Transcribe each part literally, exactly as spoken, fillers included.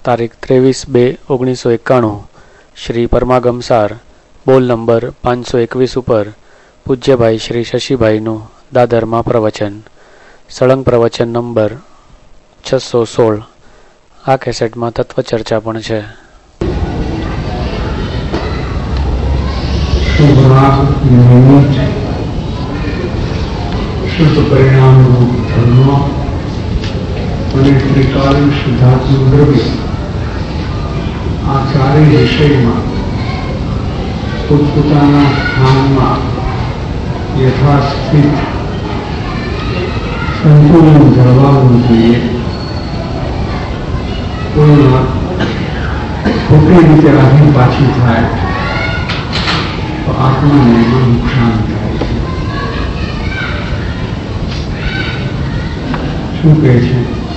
તારીખ ત્રેવીસ બે ઓગણીસો એકાણું શ્રી પરમાગમસાર બોલ નંબર પાંચસો એકવીસ ઉપર પૂજ્યભાઈ શ્રી શશીભાઈનું દાદરમાં પ્રવચન, સળંગ પ્રવચન નંબર છસો સોળ. આ કેસેટમાં તત્વચર્ચા પણ છે. શુદ્ધ પરિણામ રૂપ ધર્મ અને ત્રિકાલીન શુદ્ધાત્મક દ્રવ્ય આ ચારેય વિષયમાં પોતપોતાના સ્થાનમાં યથાસ્થિત સંતુલન જળવાવું જોઈએ. કોઈ ખોટી રીતે આધી પાછી થાય તો આત્માને એમાં નુકસાન થાય છે. શું કહે છે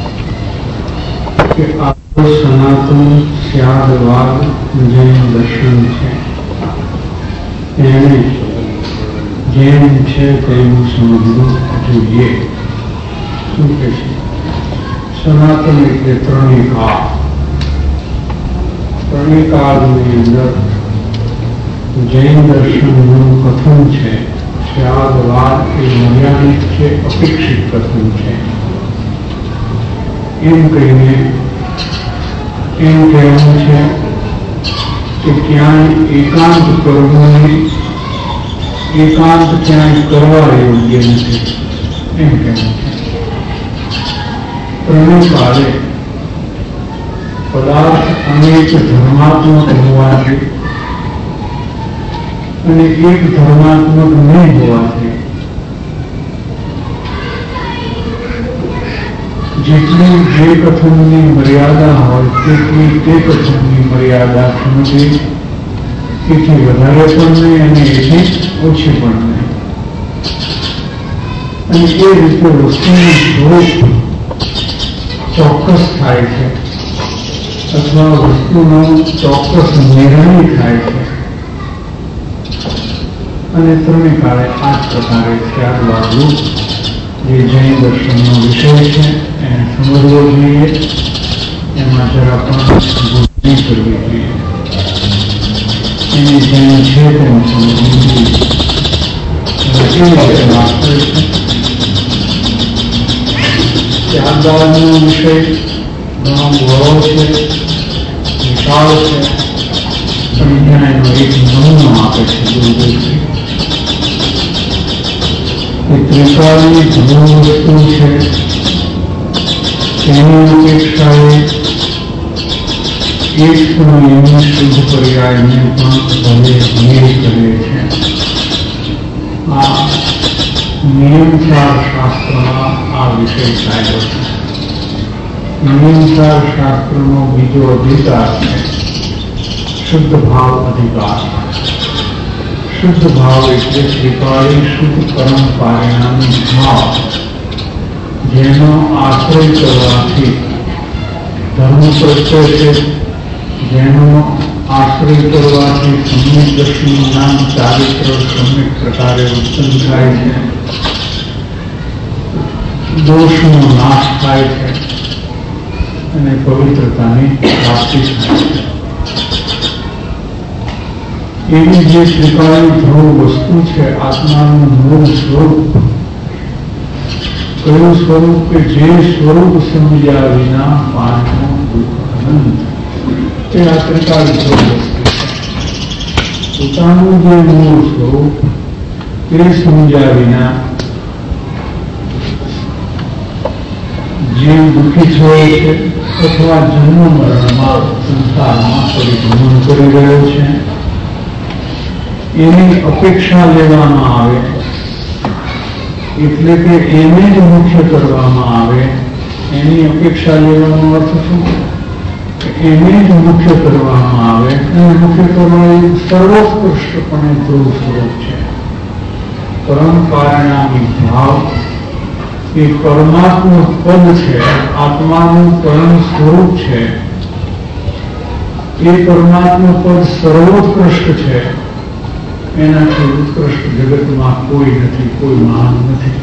કે આ સનાતન સ્યાદવાદ જૈન દર્શન છે, તેને જેમ છે તેનું સમજવું જોઈએ. શું કહે છે? સનાતન એટલે ત્રણેકાળ. ત્રણેકાળની અંદર જૈન દર્શનનું કથન છે. સ્યાદવાદ એ મર્યાદિત છે, અપેક્ષિત કથન છે. એમ કહીને એમ કહેવું છે કે ક્યાંય એકાંત કરવું, એકાંત ક્યાંય કરવા યોગ્ય નથી, એમ કહેવું છે. ત્રણેકાળે પદાર્થ અનેક ધર્માત્મક હોવાથી અને એક ધર્માત્મક નહીં હોવાથી જેટલી જે કથનની મર્યાદા હોય તેટલી તે કથનની મર્યાદા સમજી, એથી વધારે પણ નહીં અને એથી ઓછી પણ નહીં. અને એ રીતે વસ્તુનું સ્વરૂપ ચોક્કસ થાય છે અથવા વસ્તુનો ચોક્કસ નિર્ણય થાય છે. અને ત્રણે કાળે આ જ પ્રકારે ત્યારબાદ જે જૈન દર્શનનો વિષય છે એને સમજવો જોઈએ, એમાં જરા પણ ભૂલ નહીં કરવી જોઈએ. એની જેમ છે તેમ સમજવું જોઈએ. કેવી રીતે વાત કરે છે? ત્યારબાદનો વિષય ઘણો ગૌરવ છે, વિશાળ છે, પણ ત્યાં એનો એક નમૂનો આપે છે. ગુરુદેવજી એ ત્રિકાળની ઘણી વસ્તુ છે, તેની અપેક્ષાએ એક સમયની શુદ્ધ પર્યાયને પણ ભલે નિયમ કરે છે. આ નિયમસાર શાસ્ત્રમાં આ વિષય ચાલ્યો છે. નિયમસાર શાસ્ત્રનો બીજો અધિકાર છે શુદ્ધ ભાવ અધિકાર. શુદ્ધ ભાવ એટલે ત્રિકાળી શુદ્ધ પરમ પારિણામી ભાવ, જેનો આશ્રય કરવાથી ધર્મ પ્રત્યે છે, જેનો આશ્રય કરવાથી સમ્યક દર્શનનું નામ ચારિત્ર સમ્યક પ્રકારે ઉત્પન્ન થાય છે, દોષનો નાશ થાય છે અને પવિત્રતાની પ્રાપ્તિ થાય છે. એવી જે ત્રિકાળી ધ્રુવ વસ્તુ છે, આત્માનું મૂળ સ્વરૂપ, કયું સ્વરૂપ કે જે સ્વરૂપ સમજ્યા વિના પાછું દુઃખ અનંત, એ આ ત્રિકાળી ધ્રુવ વસ્તુ છે. પોતાનું જે મૂળ સ્વરૂપ તે સમજ્યા વિના જીવ દુઃખી થયો છે અથવા જન્મ મરણમાં સંસારમાં પરિભ્રમણ કરી રહ્યો છે, એની અપેક્ષા લેવામાં આવે, એટલે કે એને જ મુખ્ય કરવામાં આવે. એની અપેક્ષા લેવાનો અર્થ શું? એને જ મુખ્ય કરવામાં આવે. એને મુખ્ય કરવા એ સર્વોત્કૃષ્ટપણે ધ્રુવ સ્વરૂપ છે. પરમ પારિણામી ભાવ એ પરમાત્મા પદ છે, આત્માનું પરમ સ્વરૂપ છે. એ પરમાત્મા પદ સર્વોત્કૃષ્ટ છે. એનાથી ઉત્કૃષ્ટ જગતમાં કોઈ નથી, કોઈ મહાન નથી.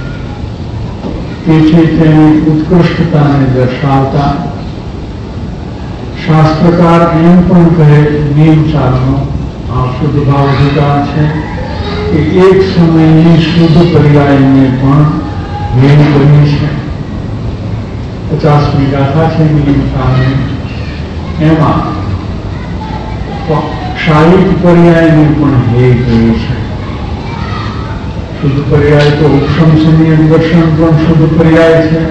તેથી તેની ઉત્કૃષ્ટતાને દર્શાવતા શાસ્ત્રકાર એમ પણ કહે નિયમ ચારનો આ શુદ્ધ ભાવ અધિકાર છે કે એક સમયની શુદ્ધ પર્યાયને પણ ભેદ બની છે. પચાસમી ગાથા છે નિયમ ચારની, એમાં ક્ષાયિક પર્યાયને પણ હે કહ્યું છે. શુદ્ધ પર્યાય તો ઉપશમ સંયમ દર્શન પણ શુદ્ધ પર્યાય છે.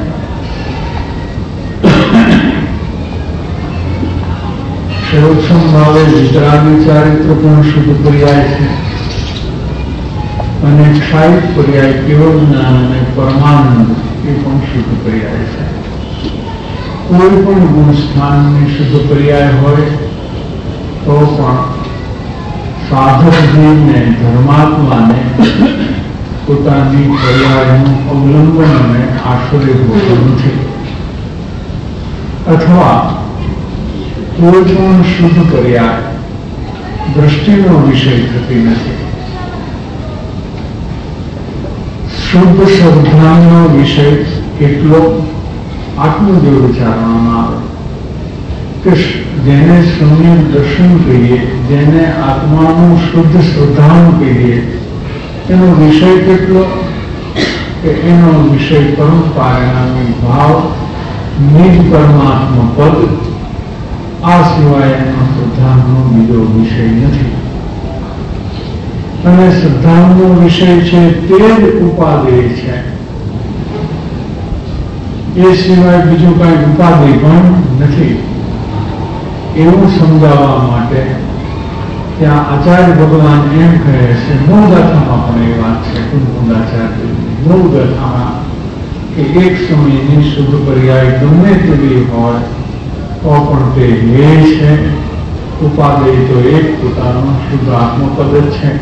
ક્ષયોત્સમ ભાવે વિતરાગી ચારિત્ર પણ શુદ્ધ પર્યાય છે. અને ક્ષાયિક પર્યાય કેવળ જ્ઞાન અને પરમાનંદ એ પણ શુદ્ધ પર્યાય છે. કોઈ પણ ગુણ સ્થાનની શુદ્ધ પર્યાય હોય તો પણ સાધક જીવને ધર્માત્માને પોતાની પર્યાયનું અવલંબન અને આશ્રય હોતું નથી. અથવા કોઈ પણ શુદ્ધ પર્યાય દ્રષ્ટિનો વિષય થતી નથી. શુદ્ધ શ્રદ્ધાનો વિષય એટલો આટલું જ વિચારવામાં આવે કે જેને સમ્યક દર્શન કહીએ, જેને આત્માનું શુદ્ધ શ્રદ્ધાનું કહીએ, એનો વિષય કેટલો કે એનો વિષય પરમ પારણાનો ભાવ, નિજ પરમાત્મા પદ, આ સિવાય એનો શ્રદ્ધાનો બીજો વિષય નથી. અને શ્રદ્ધાનો વિષય છે તે જ ઉપાદેય છે. એ સિવાય બીજું કઈ ઉપાદેય પણ નથી. એવું સમજાવવા માટે ત્યાં આચાર્ય ભગવાન એમ કહે છે, મૂળગાથામાં પણ એ વાત છે, મૂળાચાર્ય મૂળગાથામાં કે એક સમયની શુદ્ધ પર્યાય ગમે તેવી હોય તો પણ તે હે છે. ઉપાદેય તો એક પોતાનો શુદ્ધ આત્મપદ જ છે.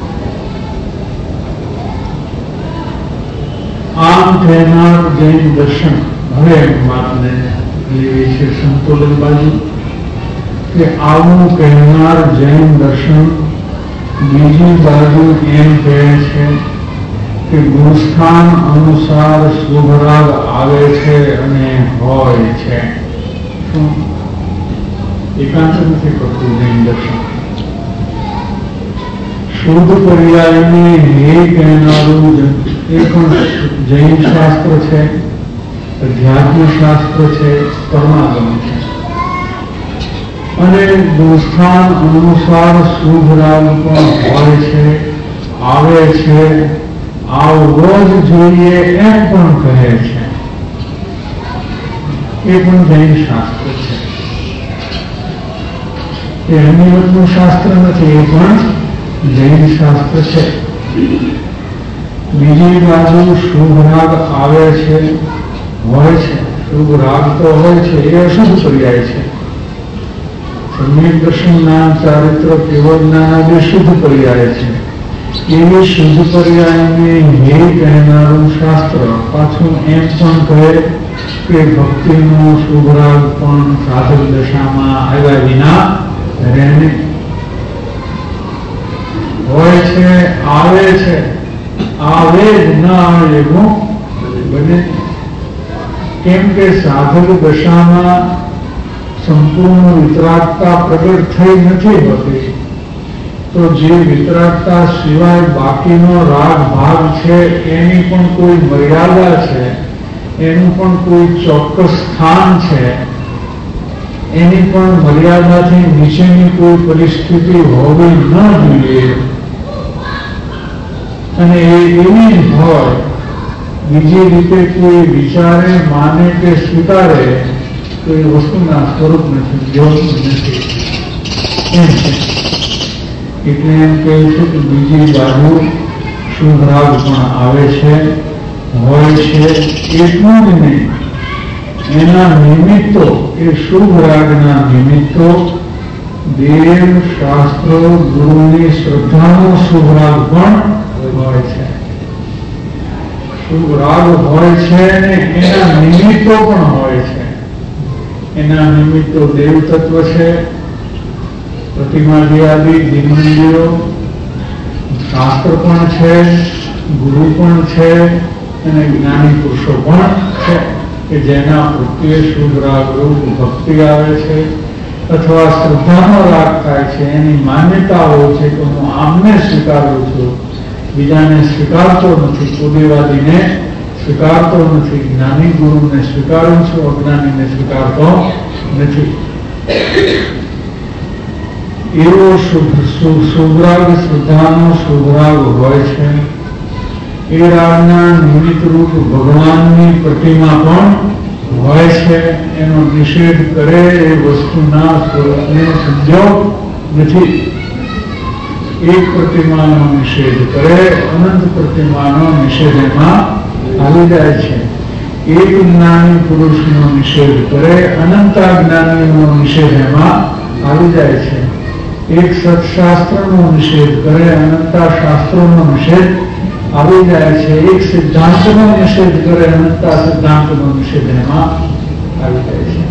આમ કહેનાર જૈન દર્શન, હવે વાતને લેવી છે સંતુલન બાજુ, કે આવું કહેનાર જૈન દર્શન બીજી બાજુ એમ કહે છે કે ગુણસ્થાન અનુસાર શુભરાગ આવે છે અને હોય છે. શું એકાંત નથી કરતું જૈન દર્શન? શુદ્ધ પર્યાયને હે કહેનારું એ પણ જૈન શાસ્ત્ર છે, અધ્યાત્મ શાસ્ત્ર છે, પરમાગમ છે. અને ગુણસ્થાન અનુસાર શુભ રાગ પણ હોય છે, આવે છે, આવવો જ જોઈએ એમ પણ કહે છે. એ પણ જૈન શાસ્ત્ર છે. એ અનિવતનું શાસ્ત્ર નથી, એ પણ જૈન શાસ્ત્ર છે. બીજી બાજુ શુભ રાગ આવે છે, હોય છે. શુભ રાગ તો હોય છે, એ અશુભ પર્યાય છે. સમ્યક દર્શન જ્ઞાન ચારિત્ર કેવળ જ્ઞાન જે શુદ્ધ પર્યાય છે. એવી શુદ્ધ પર્યાયને હે કહેનારું શાસ્ત્ર પાછું એમ પણ કહે કે ભક્તિનો શુભ રાગ પણ સાધક દશામાં આવ્યા વિના રહે નહીં. હોય છે, આવે છે, આવે જ ન આવે એવું બને. કેમ કે સાધક દશામાં સંપૂર્ણ વિતરાગતા પ્રગટ થઈ નથી હોતી, તો જે વિતરાગતા સિવાય બાકીનો રાગ ભાગ છે એની પણ કોઈ મર્યાદા છે, એનું પણ કોઈ ચોક્કસ સ્થાન છે, એની પણ મર્યાદાથી નીચેની કોઈ પરિસ્થિતિ હોવી ન જોઈએ. અને એ એવી જ હોય, બીજી રીતે કોઈ વિચારે, માને કે સ્વીકારે તો એ વસ્તુના સ્વરૂપ નથી, જોતું નથી. એમ છે. એટલે એમ કહે છે કે બીજી બાજુ શુભ રાગ પણ આવે છે, હોય છે. એટલું જ નહીં, એના નિમિત્તો, એ શુભ રાગના નિમિત્તો દેવ, શાસ્ત્રો, ગુરુની શ્રદ્ધાનો શુભ રાગ પણ હોય છે. શુભ રાગ હોય છે ને એના નિમિત્તો પણ હોય છે. એના નિમિત્તો દેવ તત્વ છે, પ્રતિમાદિ દિનમંદિરો, શાસ્ત્ર પણ છે, ગુરુ પણ છે, અને જ્ઞાની પુરુષો પણ છે કે જેના પ્રત્યે શુભ રાગ રૂપ ભક્તિ આવે છે. અથવા શ્રદ્ધાનો રાગ થાય છે, એની માન્યતાઓ છે કે હું આમને સ્વીકારું છું, બીજાને સ્વીકારતો નથી, કુદેવાદીને સ્વીકારતો નથી, જ્ઞાની ગુરુને સ્વીકારું છું, અજ્ઞાનીને સ્વીકારતો નથી. એવો શુભરાગ શ્રદ્ધાનો શુભરાગ હોય છે. એ રાગના નિમિત્ત રૂપ ભગવાનની પ્રતિમા પણ હોય છે. એનો નિષેધ કરે એ વસ્તુના સ્વરૂપને સમજો નથી. એક પ્રતિમાનો નિષેધ કરે, અનંત પ્રતિમાનો નિષેધ એમાં આવી જાય છે. એક જ્ઞાની પુરુષનો નિષેધ કરે, અનંતા જ્ઞાનીનો નિષેધ એમાં આવી જાય છે. એક સત્શાસ્ત્રનો નિષેધ કરે, અનંતા શાસ્ત્રોનો નિષેધ આવી જાય છે. એક સિદ્ધાંતનો નિષેધ કરે, અનંતા સિદ્ધાંતનો નિષેધ એમાં આવી જાય છે.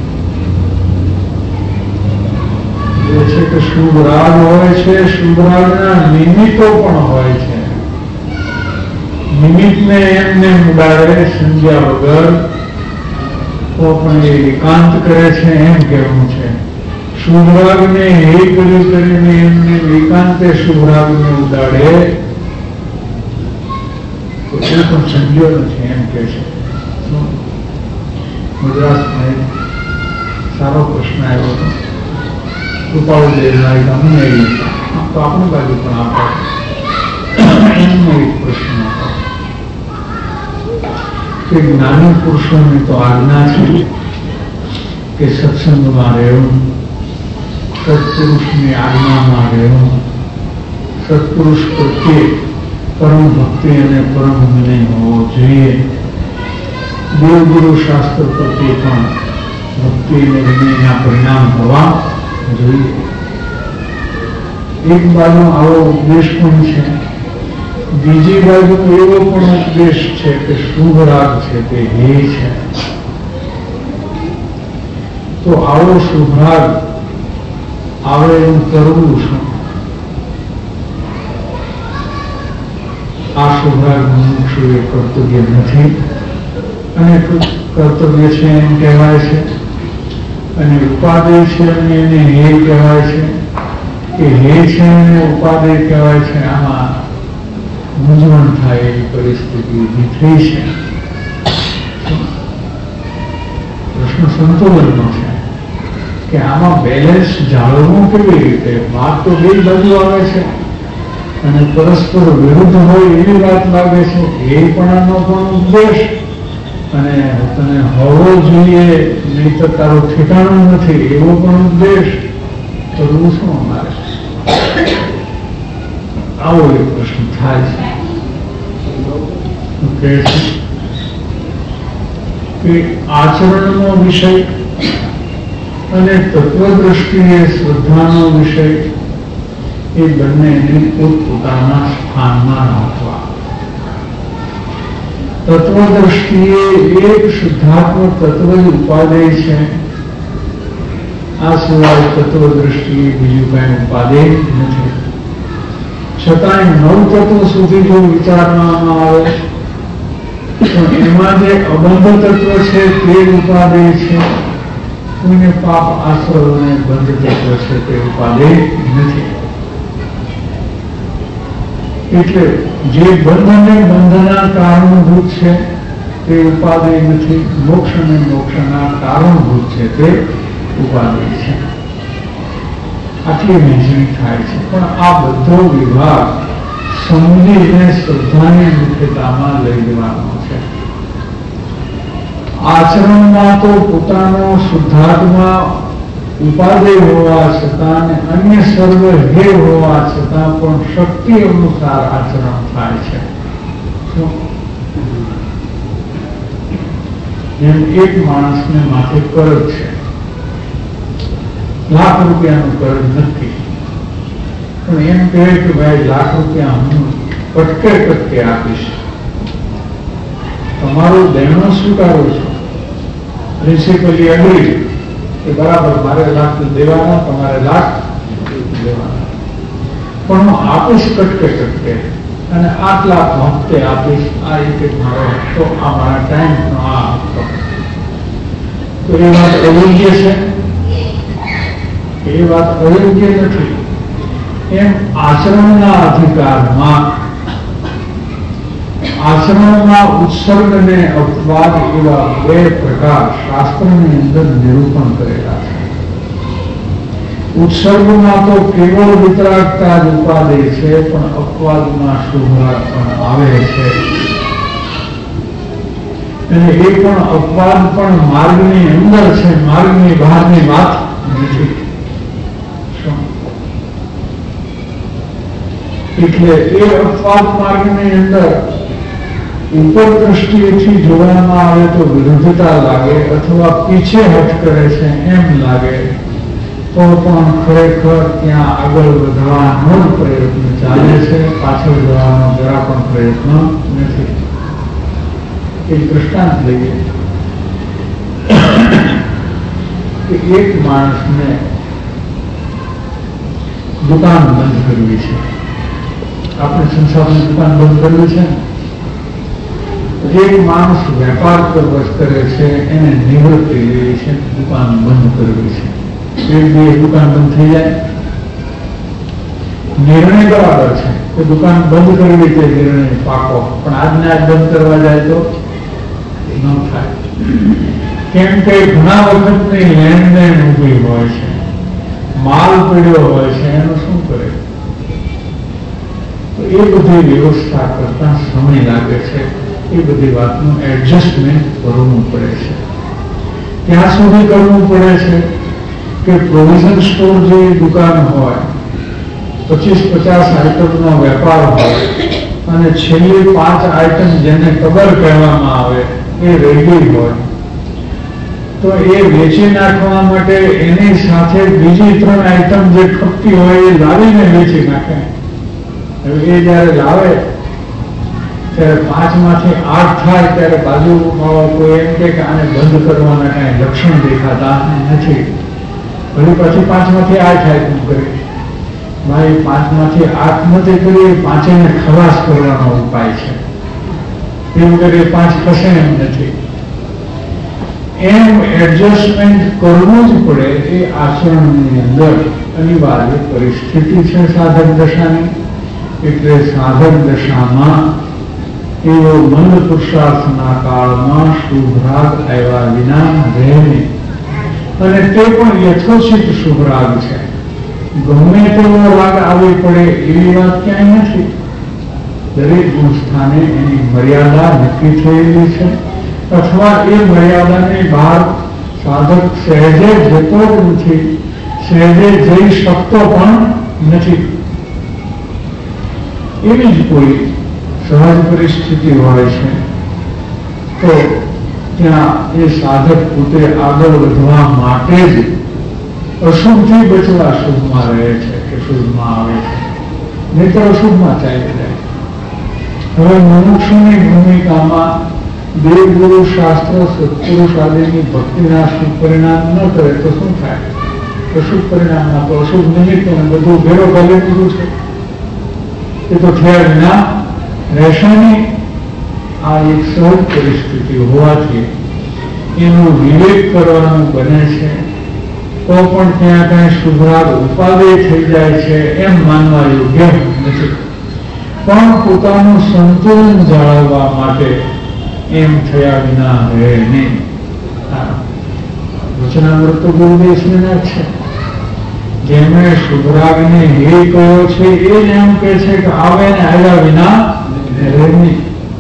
એ છે કે શુભ રાગ હોય છે, શુભ રાગના નિમિત્તો પણ હોય છે. નિમિત્તને એમને ઉડાડે સમજ્યા વગર તો પણ એ એકાંત કરે છે એમ કહેવું છે. શુભરાગને હે કરી કરીને એમને એકાંતે શુભરાગને ઉડાડે તો એ પણ સમજ્યો નથી એમ કે છે. મદ્રાસમાં સારો પ્રશ્ન આવ્યો હતો. કૃપાળુદેવના એક અમને તો આપણી બાજુ પણ આપો એમનો એક પ્રશ્ન હતો કે જ્ઞાની પુરુષોની તો આજ્ઞા છે કે સત્સંગમાં રહેવું, સત્પુરુષની આજ્ઞામાં રહેવું, સત્પુરુષ પ્રત્યે પરમ ભક્તિ અને પરમ વિનય હોવો જોઈએ. દેવગુરુ શાસ્ત્ર પ્રત્યે પણ ભક્તિ અને વિનયના પરિણામ હોવા જોઈએ. એક બાજુ આવો ઉપદેશ પણ છે, બીજી બાજુ એવો પણ ઉપદેશ છે કે શુભ રાગ છે તે ધ્યેય છે. તો આવો શુભ રાગ આવે એમ કરવું શું? આ શુભ રાગ મુમુક્ષુ એ કર્તવ્ય નથી અને કર્તવ્ય છે એમ કહેવાય છે, અને ઉપાદેય છે અને એને હે કહેવાય છે કે હે છે અને ઉપાદેય કહેવાય છે. આમાં મૂંઝવણ થાય એવી પરિસ્થિતિ ઊભી થઈ છે. પ્રશ્ન સંતુલનનો છે કે આમાં બેલેન્સ જાળવવું કેવી રીતે? વાત તો બે બાજુ આવે છે અને પરસ્પર વિરુદ્ધ હોય એવી વાત લાગે છે. એ પણ પણ ઉપદેશ અને તને હોવો જોઈએ નહીં તો તારું ઠેકાણું નથી એવો પણ ઉપદેશ. કરવું શું અમારે? આવો એક પ્રશ્ન થાય છે કે આચરણનો વિષય અને તત્વદ્રષ્ટિએ શ્રદ્ધાનો વિષય એ બંનેને પોતપોતાના સ્થાનમાં રાખવા. તત્વદ્રષ્ટિએ એક શુદ્ધાત્મક તત્વ જ ઉપાદેય છે. આ સિવાય તત્વદ્રષ્ટિએ બીજું કઈ ઉપાદેય નથી. છતાંય નવ તત્વ સુધી જો વિચારવામાં આવે તો એમાં જે અબંધ તત્વ છે તે ઉપાદેય છે. કોઈને પાપ આશ્રવ અને બંધ તત્વ છે તે ઉપાદેય નથી. એટલે જે બંધ અને બંધના કારણભૂત છે તે ઉપાદેય નથી. મોક્ષ અને મોક્ષના કારણભૂત છે તે ઉપાદેય છે. આટલી વહેંચણી થાય છે. પણ આ બધો વિભાગ સમજીને શ્રદ્ધાની મુખ્યતામાં લઈ જવાનો છે. આચરણમાં તો પોતાનો શુદ્ધાત્મા ઉપાદેય હોવા છતાં અને અન્ય સર્વ હે હોવા છતાં પણ શક્તિ અનુસાર આચરણ થાય છે. જેમ એક માણસને માથે કર્જ છે, લાખ રૂપિયાનું કર્જ નથી, પણ એમ કહે કે ભાઈ લાખ રૂપિયા હું કટકે કટકે આપીશ, તમારું દેણો સ્વીકારું છું. પ્રિન્સિપલી અગ્રી કે બરાબર મારે લાખ દેવાના, તમારે લાખ દેવાના, પણ હું આપીશ કટકે કટકે અને આટલા હપ્તે આપીશ. આ રીતે મારો હપ્તો, આ મારા ટાઈમનો આ હપ્તો. તો એ વાત અયોગ્ય છે. એ વાત અયોગ્ય નથી. એમ આચરણના અધિકારમાં આચરણમાં ઉત્સર્ગ અને અપવાદ એવા બે પ્રકાર શાસ્ત્રની અંદર નિરૂપણ કરેલા છે. ઉત્સર્ગમાં તો કેવળ વિતરાગતા જ ઉપાદે છે, પણ અપવાદમાં શુભરાગ પણ આવે છે. અને એ પણ અપવાદ પણ માર્ગની અંદર છે, માર્ગની બહારની વાત નથી. એટલે એ અપવાદ માર્ગની અંદર ઉપર દ્રષ્ટિએથી જોવામાં આવે તો વિરુદ્ધતા લાગે અથવા પીછેહટ કરે છે એમ લાગે, તો પણ ખરેખર ત્યાં આગળ વધવાનો જ પ્રયત્ન ચાલે છે, પાછળ જવાનો જરા પણ પ્રયત્ન નથી. એક દ્રષ્ટાંત લઈએ કે એક માણસને દુકાન બંધ કરવી છે. આપણે સંસારની દુકાન બંધ કરવી છે. એક માણસ વેપાર પ્રવર્ત કરે છે, એને નિવૃત્તિ લેવી છે, દુકાન બંધ કરવી છે. એક દિવસ દુકાન બંધ થઈ જાય, નિર્ણય બરાબર છે કે દુકાન બંધ કરવી તે નિર્ણય પાકો, પણ આજને આજ બંધ કરવા જાય તો ન થાય. કેમ કે ઘણા વખતની લેણ દેણ ઉભી હોય છે, માલ પડ્યો હોય છે, એનું શું કરે? તો એ બધી વ્યવસ્થા કરતા સમય લાગે છે. એ બધી વાતનું એડજસ્ટમેન્ટ કરવું પડે છે. ત્યાં સુધી કરવું પડે છે કે પ્રોવિઝન સ્ટોર જે દુકાન હોય, પચીસ પચાસ આઈટમનો વેપાર હોય અને છેલ્લી પાંચ આઈટમ જેને કબર કહેવામાં આવે એ રેડી હોય, તો એ વેચી નાખવા માટે એની સાથે બીજી ત્રણ આઈટમ જે ખપતી હોય એ લાવીને વેચી નાખે. હવે એ જયારે લાવે ત્યારે પાંચ માંથી આઠ થાય ત્યારે બાજુ કોઈ એમ કે આને બંધ કરવાના કઈ લક્ષણ દેખાતા નથી. વળી પછી પાંચ માંથી આઠ આઈટમ કરી, ભાઈ પાંચ માંથી આઠ નથી કરી, પાંચેને ખલાસ કરવાનો ઉપાય છે. એ વગર એ પાંચ ખસે એમ નથી. એમ એડજસ્ટમેન્ટ કરવું જ પડે. એ આચરણની અંદર અનિવાર્ય પરિસ્થિતિ છે સાધક દશાની. એટલે સાધક દશામાં એવો મંદ પુરુષાર્થના કાળમાં શુભરાગ આવ્યા વિના રહે નહીં. અને તે પણ યથોચિત શુભરાગ છે. ગમે તેવો રાગ આવી પડે એવી વાત ક્યાંય નથી. દરેક સ્થાને એની મર્યાદા નક્કી થયેલી છે, અથવા એ મર્યાદાની બહાર સાધક સહેજે જતો જ નથી, સહેજે જઈ શકતો પણ નથી. એવી જ કોઈ સહજ પરિસ્થિતિ હોય છે તો ત્યાં એ સાધક પોતે આગળ વધવા માટે જ અશુભથી બચવા શુભમાં રહે છે કે શુભમાં આવે છે, નહીં તો અશુભમાં ચાલી જાય. હવે મનુષ્યની ભૂમિકામાં દેવગુરુ શાસ્ત્ર સત્પુરુષ આદિની ભક્તિના શુભ પરિણામ ન કરે તો શું થાય? અશુભ પરિણામમાં તો અશુભ નિમિત્ત બધું ભેરો ભલે બધું છે, એ તો થયા વિના રહેશે નહીં. આ એક સહજ પરિસ્થિતિ હોવાથી એનું વિવેક કરવાનું બને છે, તો પણ ત્યાં કઈ શુભરાગ ઉપાદેય થઈ જાય છે એમ માનવા યોગ્ય નથી. પણ પોતાનું સંતુલન જાળવવા માટે એમ થયા વિના રહે નહીં. વચનામૃત તો ગુરુદેવના છે. જેમણે શુભરાગને હે કહ્યો છે એ જ એમ કે છે કે આવે ને આવ્યા વિના રહે નહીં.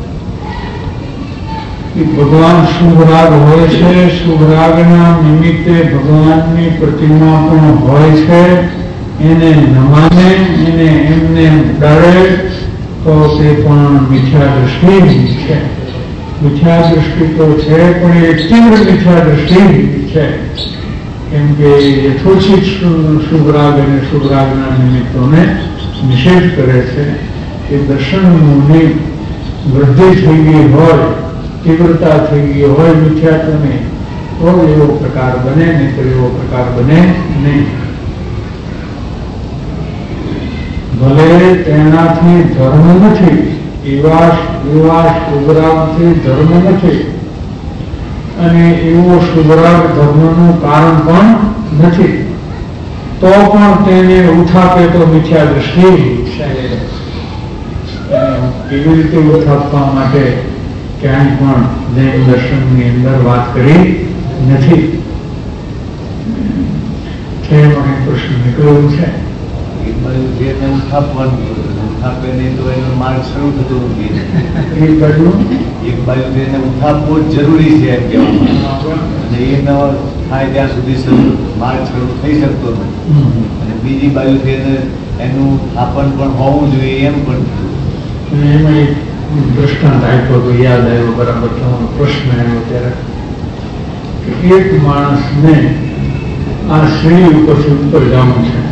ભગવાન શુભરાગ હોય છે, શુભરાગના નિમિત્તે ભગવાનની પ્રતિમા પણ હોય છે. એને ન માને, એને એમને ડરે તો તે પણ મિથ્યા દ્રષ્ટિ છે. મિથ્યા દ્રષ્ટિ તો છે, પણ એ તીવ્ર મિથ્યા દ્રષ્ટિ છે. કેમ કે યથોચિત શુભરાગ અને શુભરાગના નિમિત્તોને નિષેધ કરે છે. એ દર્શનની વૃદ્ધિ થઈ ગઈ હોય, તીવ્રતા થઈ ગઈ હોય મિથ્યાત્વને, તો એવો પ્રકાર બને, નહીં તો એવો પ્રકાર બને નહીં. ભલે તેનાથી ધર્મ નથી, એવા એવા શુભરાગથી ધર્મ નથી, અને એવો શુભરાગ ધર્મનું કારણ પણ નથી. તો પણ તેને ઉઠાપે તો મિથ્યા દ્રષ્ટિ. કેવી રીતે ઉઠાપવા માટે ક્યાંય પણ જૈન દર્શનની અંદર વાત કરી નથી. તે મને પ્રશ્ન નીકળ્યો છે. એક બાજુ જેને ઉઠાપવાનું ઉઠાપે નહીં તો એનો માર્ગ શરૂ થતો નથી. એક બાજુ એક બાજુ તેને ઉઠાપવો જ જરૂરી છે એમ કહેવામાં, અને એ ન થાય ત્યાં સુધી માર્ગ શરૂ થઈ શકતો નથી. અને બીજી બાજુ તેને એનું સ્થાપન પણ હોવું જોઈએ એમ પણ. એમાં એક દ્રષ્ટાંત આપ્યો તો યાદ આવ્યો બરાબર તમારો પ્રશ્ન આવ્યો ત્યારે કે એક માણસને આ સીડી ઉપરથી ઉપર જવું છે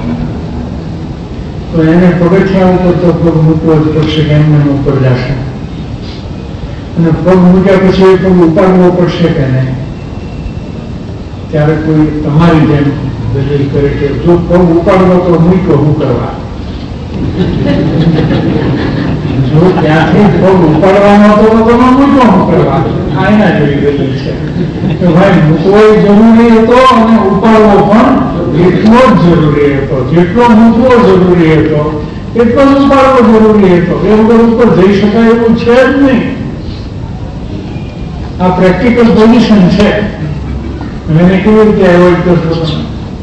તો એને પગથિયા ઉપર તો પગ મૂકવો જ પડશે કે એમને ઉપર જશે, અને પગ મૂક્યા પછી એ પગ ઉપાડવો પડશે કે નહીં. ત્યારે કોઈ તમારી જેમ દલીલ કરે કે જો પગ ઉપાડવો તો મૂક્યો શું કરવા, જો ત્યાંથી પગ ઉપાડવાનો તો તમે મૂકો શું કરવા. આ એના જેવી દલીલ છે કે ભાઈ મૂકવો જરૂરી હતો અને ઉપાડવો પણ એટલો જ જરૂરી હતો. જેટલો મૂકવો જરૂરી હતો એટલો જ ઉપાડવો જરૂરી હતો. એ વગર ઉપર જઈ શકાય એવું છે જ નહીં. આ પ્રેક્ટિકલ પોઝિશન છે. એને કેવી રીતે એવોઇડ કરશો તમે?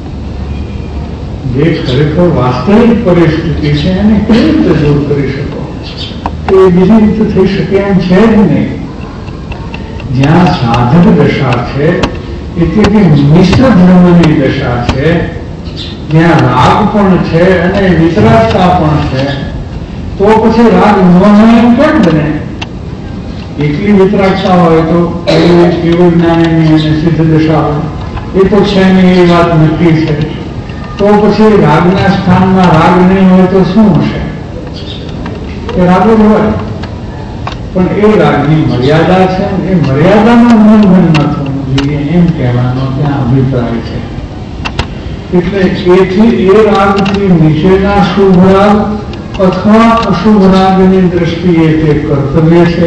જે ખરેખર વાસ્તવિક પરિસ્થિતિ છે એને કેવી રીતે દૂર કરી શકો? તો એ બીજી રીતે થઈ શકે એમ છે જ નહીં. જ્યાં સાધક દશા છે એટલે કે મિશ્ર ધર્મની દશા છે, જ્યાં રાગ પણ છે અને વિતરાગતા પણ છે, તો પછી રાગ ન એમ કેમ બને? એકલી વિતરાગતા હોય તો કેવું જ્ઞાનની અને સિદ્ધ દશા હોય એ તો છે નહીં, એ વાત નક્કી છે. તો પછી રાગના સ્થાનમાં રાગ નહીં હોય તો શું હશે? એ રાગ જ હોય, પણ એ રાગની મર્યાદા છે. એ મર્યાદાનું ઉલ્લંઘન ન થવું જોઈએ એમ કહેવાનો ત્યાં અભિપ્રાય છે. એટલે એથી એ રાગથી નીચેના શુભ રાગ અથવા અશુભ રાગની દ્રષ્ટિએ તે કર્તવ્ય છે.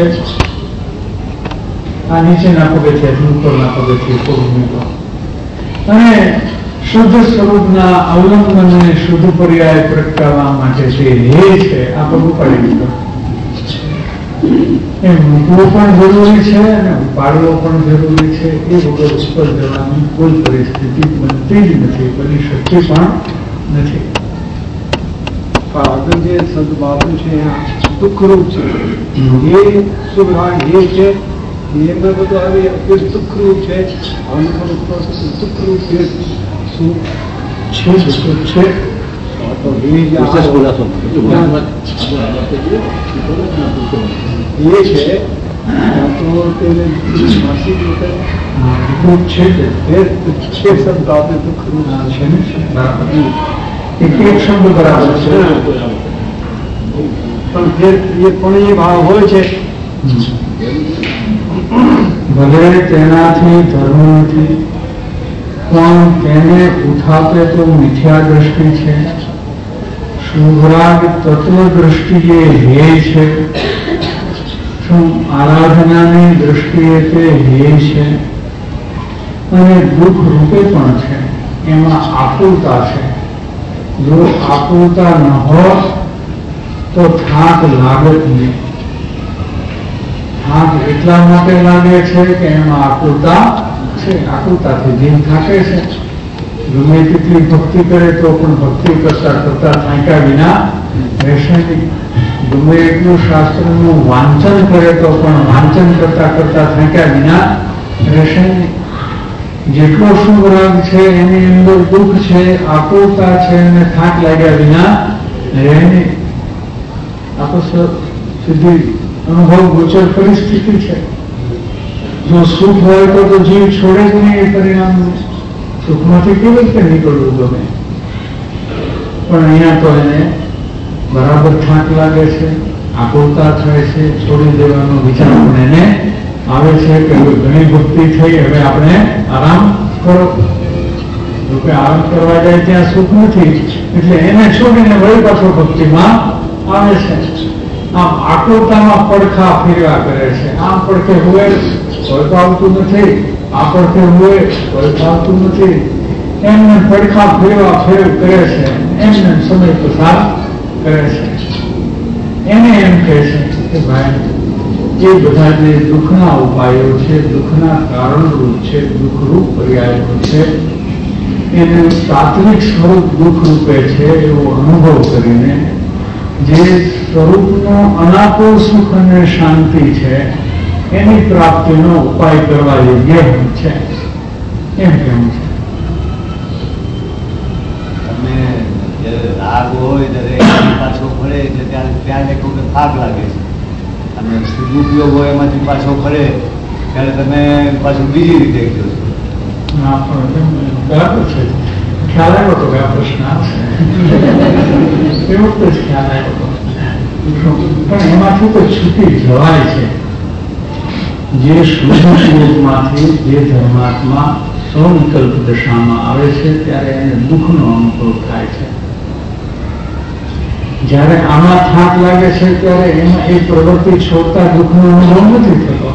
આ નીચેના પગથિયાથી ઉપરના પગથિયે પૂર્ણ, અને શુદ્ધ સ્વરૂપના અવલંબનને શુદ્ધ પર્યાય પ્રગટાવવા માટે જે ધ્યેય છે આ પગ ઉપાડી દીધો. એ મૂકવો પણ જરૂરી છે અને ઉપાડવો પણ જરૂરી છે. એ વગર ઉપર જવાની કોઈ પરિસ્થિતિ બનતી જ નથી, બની શકતી પણ નથી. આગળ જે સદભાવનું છે દુઃખરૂપ છે, એ શુભ રાગ એ છે એમાં બધું આવે દુઃખરૂપ છે. દુઃખરૂપ છે શું છે દુઃખ છે તો એ જ એ છે તો તેને માસિક રીતે દુઃખ છે એ છે શબ્દ આપણે દુઃખરૂપ છે ને બરાબર. એક એક શબ્દ બરાબર છે, પણ જે એ પણ એ ભાવ હોય છે. ભલે તેનાથી ધર્મ નથી, પણ તેને ઉઠાપે તો મિથ્યા દ્રષ્ટિ છે. શુભરાગ તત્વ દ્રષ્ટિએ ધ્યેય છે. શું આરાધનાની દ્રષ્ટિએ તે ધ્યેય છે, અને દુઃખ રૂપે પણ છે. એમાં આકુલતા છે. જો આકુલતા ન હોત તો થાક લાગત નહીં. થાક એટલા માટે લાગે છે કે એમાં આકુલતા છે. આકુલતાથી જીવ થાકે છે. ગમે તેટલી ભક્તિ કરે તો પણ ભક્તિ કરતા કરતા થાક્યા વિના રહેશે નહીં. ગમે એટલું શાસ્ત્રનું વાંચન કરે તો પણ વાંચન કરતા કરતા થાક્યા વિના રહેશે નહીં. જેટલો શુભ રાગ છે એની અંદર દુઃખ છે, આકુલતા છે અને થાક લાગ્યા વિના રહે નહીં. આ તો સીધી અનુભવ ગોચર પરિસ્થિતિ છે. જો સુખ હોય તો તો જીવ છોડે જ નહીં. એ પરિણામ સુખમાંથી કેવી રીતે નીકળવું ગમે? પણ અહીંયા તો એને બરાબર થાક લાગે છે, આકુલતા થાય છે, છોડી દેવાનો વિચાર પણ એને આવે છે કે ઘણી ભક્તિ થઈ, હવે આપણે આરામ કરો. જોકે આરામ કરવા જાય ત્યાં સુખ નથી, એટલે એને છોડીને વળી પાછો ભક્તિમાં આવે છે. આમ આકુલતામાં પડખા ફેરવા કરે છે. આમ પડખે હોય કોઈ આવતું નથી, આ પડખે હોય કોઈ આવતું નથી. એમને પડખા ફેરવા ફેર કરે છે, એમને સમય પસાર કરે છે. એને એમ કહે છે કે ભાઈ એ બધા જે દુઃખના ઉપાયો છે, દુઃખના કારણરૂપ છે, દુઃખરૂપ પર્યાયો છે, એને સાત્વિક સ્વરૂપ દુઃખ રૂપે છે એવો અનુભવ કરીને જે સ્વરૂપનો અનાકુળ સુખ અને શાંતિ છે એની પ્રાપ્તિનો ઉપાય કરવા યોગ્ય છે એમ કેવું છે. તમે જ્યારે રાગ હોય ત્યારે પાછો ફરે એટલે ત્યારે ત્યાં એક વખત થાક લાગે છે, અને સદુપયોગ હોય એમાંથી પાછો ફરે ત્યારે તમે પાછું બીજી રીતે કહો છો. બરાબર છે, ખ્યાલ આવ્યો તો કે આ પ્રશ્ન આવશે એ વખતે જ ખ્યાલ આવ્યો હતો. પણ એમાંથી તો છૂટી જવાય છે. જે શુદ્ધ સ્વરૂપમાંથી જે ધર્માત્મા સ્વવિકલ્પ દશામાં આવે છે ત્યારે એને દુઃખનો અનુભવ થાય છે. જ્યારે આમાં થાક લાગે છે ત્યારે એમાં એ પ્રવૃત્તિ છોડતા દુઃખનો અનુભવ નથી થતો.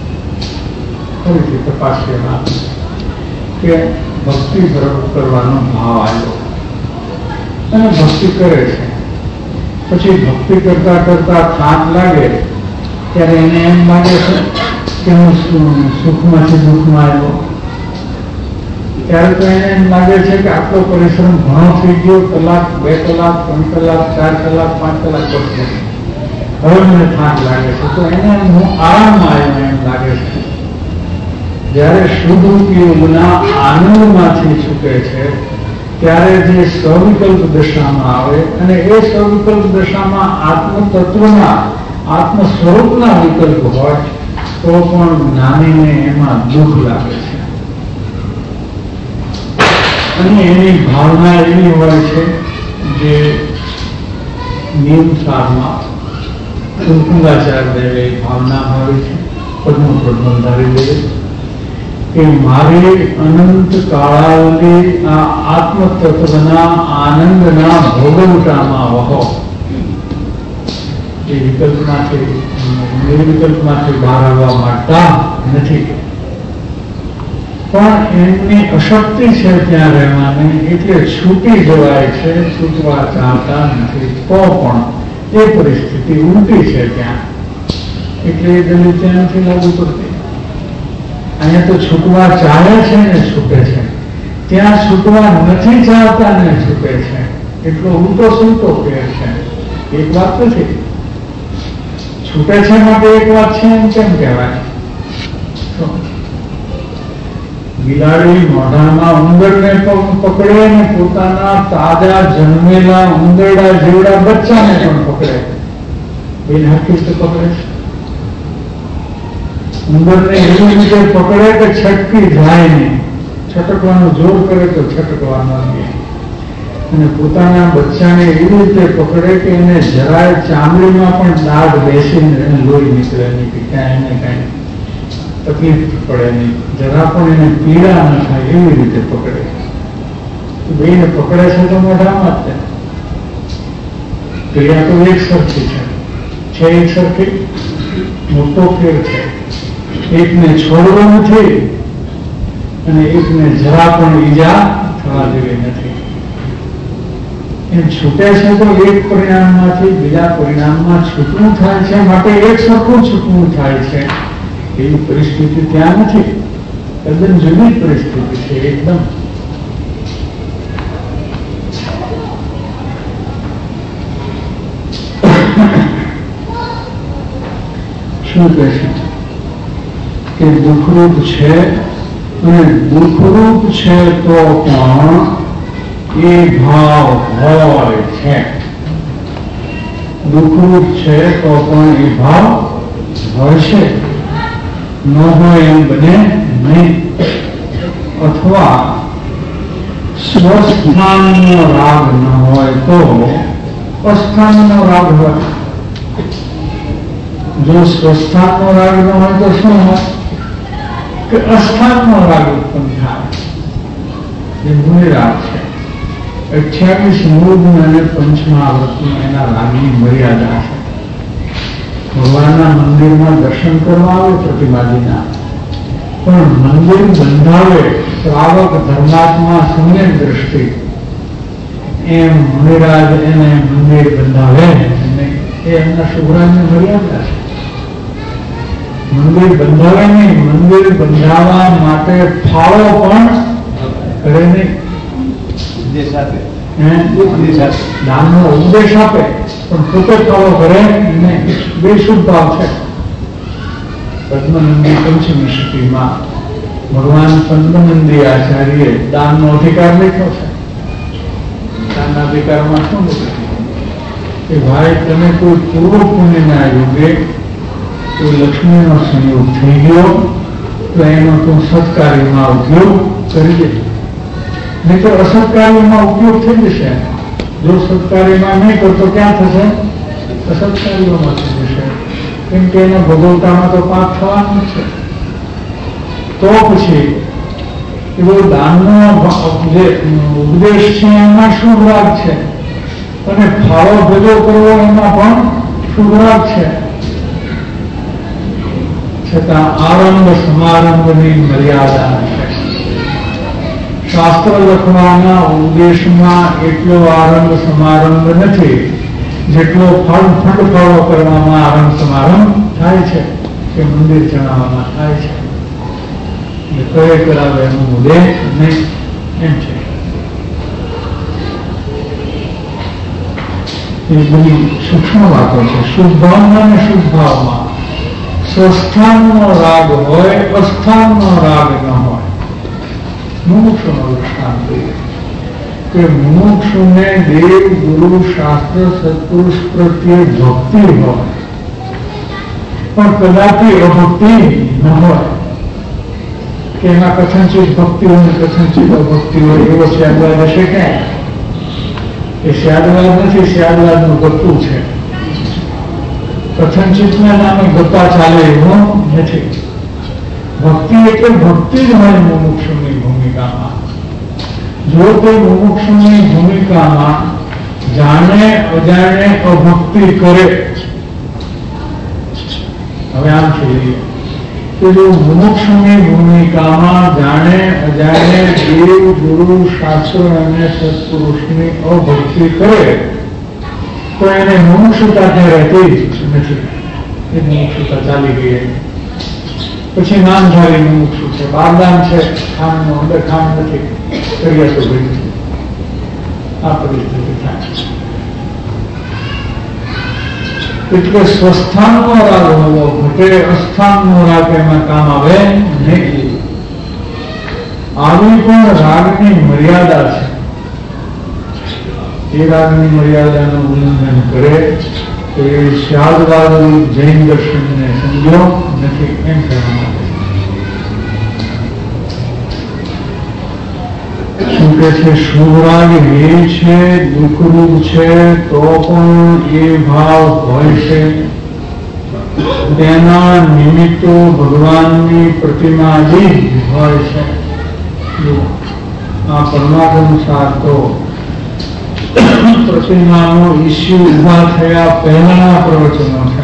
ફરીથી તપાસીએ વાત કે ભક્તિ કરવાનો ભાવ આવ્યો અને ભક્તિ કરે છે, પછી ભક્તિ કરતા કરતા થાક લાગે ત્યારે એને એમ લાગે છે કે હું સુખમાંથી દુઃખમાં આવ્યો. ત્યારે તો એને એમ લાગે છે કે આટલો પરિશ્રમ ઘણો થઈ ગયો, કલાક, બે કલાક, ત્રણ કલાક, ચાર કલાક, પાંચ કલાક પડશે, હવે મને થાક લાગે છે, તો એને હું આરામમાં આવ્યો એમ લાગે છે. જ્યારે શુદ્ધ ઉપયોગના આનંદમાંથી છૂટે છે ત્યારે જે સ્વવિકલ્પ દશામાં આવે અને એ સ્વવિકલ્પ દશામાં આત્મ તત્વના આત્મ સ્વરૂપના વિકલ્પ હોય તો પણ જ્ઞાનીને એમાં દુઃખ લાગે છે. અને એની ભાવના એવી હોય છે જે નિયમ સારમાં કુંકુંગાચાર્ય દેવે ભાવના હોય છે, પદ્મ પ્રબંધારી દેવે કે મારી અનંત કાળાવલી આ આત્મ તત્વના આનંદના ભોગવટામાં વહો. એ વિકલ્પમાંથી નિર્વિકલ્પમાંથી બહાર આવવા માંગતા નથી, પણ એમની અશક્તિ છે ત્યાં રહેવાની, એટલે છૂટી જવાય છે, છૂટવા ચાહતા નથી. તો પણ એ પરિસ્થિતિ ઉલટી છે ત્યાં, એટલે એ દલીલ ત્યાં નથી લાગુ પડતી. અહીંયા તો છૂટવા ચાહે છે ને છૂટે છે, ત્યાં છૂટવા નથી ચાહતા ને છૂટે છે. એટલો ઉલટો સુલટો ફેર છે, એક વાત નથી. છૂટે છે માટે એક વાત છે એમ કેમ કહેવાય? બિલાડી મોઢામાં ઉંદરને પકડે ને પોતાના તાજા જન્મેલા ઉંદરડા જેવડા બચ્ચાને પણ પકડે, એ નક્કી તો પકડે છે. ઉંદરને એવી રીતે પકડે કે છટકી જાય નહીં, છટકવાનું જોર કરે તો છટકવા ન દે, અને પોતાના બચ્ચાને એવી રીતે પકડે કે એને જરાય ચામડીમાં પણ દાગ બેસીને લોહી નીકળે નહીં, કે ક્યાં એને કાંઈ તકલીફ પડે નહીં, જરા પણ એને પીડા ન થાય એવી રીતે પકડે. બેને પકડે છે તો મોઢામાં જ પીડા તો એક સરખી છે, છે એક સરખી, મોટો ફેર છે. એકને છોડવો નથી અને એકને જરા પણ ઈજા થવા દેવી નથી. એમ છૂટે છે તો એક પરિણામમાંથી બીજા પરિણામમાં છૂટવું થાય છે, માટે એક સરખું છૂટવું થાય છે. એવી પરિસ્થિતિ ત્યાં નથી, તદ્દન જુદી પરિસ્થિતિ છે એકદમ. શું કહે છે કે દુઃખરૂપ છે, અને દુઃખરૂપ છે તો પણ એ ભાવ હોય છે. દુઃખરૂપ છે તો પણ એ ભાવ હોય છે, ન હોય એમ બને નહીં. અથવા સ્વસ્થાનનો રાગ ન હોય તો અસ્થાનનો રાગ હોય. જો સ્વસ્થાનનો રાગ ન હોય તો શું હોય કે અસ્થાનનો રાગ ઉત્પન્ન થાય. એ મૂળ રાગ છે. અઠ્યાવીસ મૂળ અને પંચમહાવૃત્તિ એના રાગની મર્યાદા છે. ભગવાનના મંદિરમાં દર્શન કરવા આવે પ્રતિમાજીના, પણ મંદિર બંધાવે શ્રાવક ધર્માત્મા શૂન્ય દ્રષ્ટિ એમ મુનિરાજ એને મંદિર બંધાવે અને એ એમના શુભરાજની મર્યાદા છે. મંદિર બંધાવે નહીં, મંદિર બંધાવવા માટે ફાળો પણ કરે નહીં. ઉપદેશ આપે, દાનનો ઉપદેશ આપે પણ પોતે ફાળો કરે નહીં. બે શુભ ભાવ છે. પદ્મનંદી પંચમી શતીમાં ભગવાન પદ્મનંદી આચાર્ય દાનનો અધિકાર લખ્યો છે. દાનના અધિકારમાં શું લખ્યું કે ભાઈ તમે કોઈ પૂર્વ પુણ્યના યુગે કોઈ લક્ષ્મીનો સંયોગ થઈ ગયો તો એનો તું સત્કાર્યમાં ઉપયોગ કરી દે, નહીં તો અસત્કાર્યમાં ઉપયોગ થઈ જશે. જો સત્કાર્યમાં નહીં કરતો ક્યાં થશે? અસત્કાર્યોમાં થઈ જશે. કેમ કે એના ભોગવટામાં તો પાપ થવાનું છે. તો પછી એવો દાનનો જે ઉપદેશ છે એમાં શુભ લાભ છે અને ફાળો ભેગો કરવો એમાં પણ શુભ લાભ છે. છતાં આરંભ સમારંભની મર્યાદા છે. શાસ્ત્ર લખવાના ઉદ્દેશમાં એટલો આરંભ સમારંભ નથી જેટલો ફળ ફંડ ફાળો કરવામાં આરંભ સમારંભ થાય છે કે મંદિર ચણાવવામાં થાય છે. કરે કરાવે એનો ઉદ્દેશ નહીં એમ છે. એ બધી સૂક્ષ્મ વાતો છે. શુભ ભાવમાં અને શુભ ભાવમાં સ્વસ્થાનનો રાગ હોય, અસ્થાનનો રાગ ન હોય. મુમુક્ષુનો દૃષ્ટાંત કે મુમુક્ષુને દેવ ગુરુ શાસ્ત્ર સત્પુરુષ પ્રત્યે ભક્તિ હોય પણ કદાપી અભક્તિ ન હોય કે એમાં કથનચિત ભક્તિ હોય ને કથનચિત અભક્તિ હોય એવો સ્યાદવાદ હશે ક્યાં? એ સ્યાદવાદ નથી, સ્યાદવાદનું ગપ્પું છે. કથનચિતના નામે ગપ્પા ચાલે એવું નથી. ભક્તિ એટલે ભક્તિ જ હોય મુમુક્ષુની ભૂમિકામાં. જો તે મુમુક્ષુની ભૂમિકામાં જાણે અજાણે અભક્તિ કરે, હવે આમ છે કે જો મુમુક્ષુની ભૂમિકામાં જાણે અજાણે દેવ ગુરુ શાસ્ત્ર અને સત્પુરુષની અભક્તિ કરે તો એને મુમુક્ષુતા ત્યાં રહેતી જ નથી. એ મુમુક્ષુતા ચાલી ગઈ. પછી નામધારી મુમુક્ષુ છે, બારદાન છે, ખાંડનો અંદર ખાંડ નથી, કર્યા તો ભાઈ આ પરિસ્થિતિ થાય. એટલે સ્વસ્થાનનો રાગ હોવો ઘટે, અસ્થાનનો રાગ એમાં કામ આવે નહીં. આવી પણ રાગની મર્યાદા છે. એ રાગની મર્યાદાનું ઉલ્લંઘન કરે તો એ શાદવાદ જૈન દર્શનને સમજો નથી એમ કહેવામાં આવે. શું કે છે? શુભ રાગ એ છે, દુઃખરૂપ છે તો પણ એ ભાવ હોય છે. તેના નિમિત્તો ભગવાનની પ્રતિમાદી હોય છે. આ પરમાત્મા તો પ્રતિમાનો ઇસ્યુ ઉભા થયા પહેલાના પ્રવચનો છે.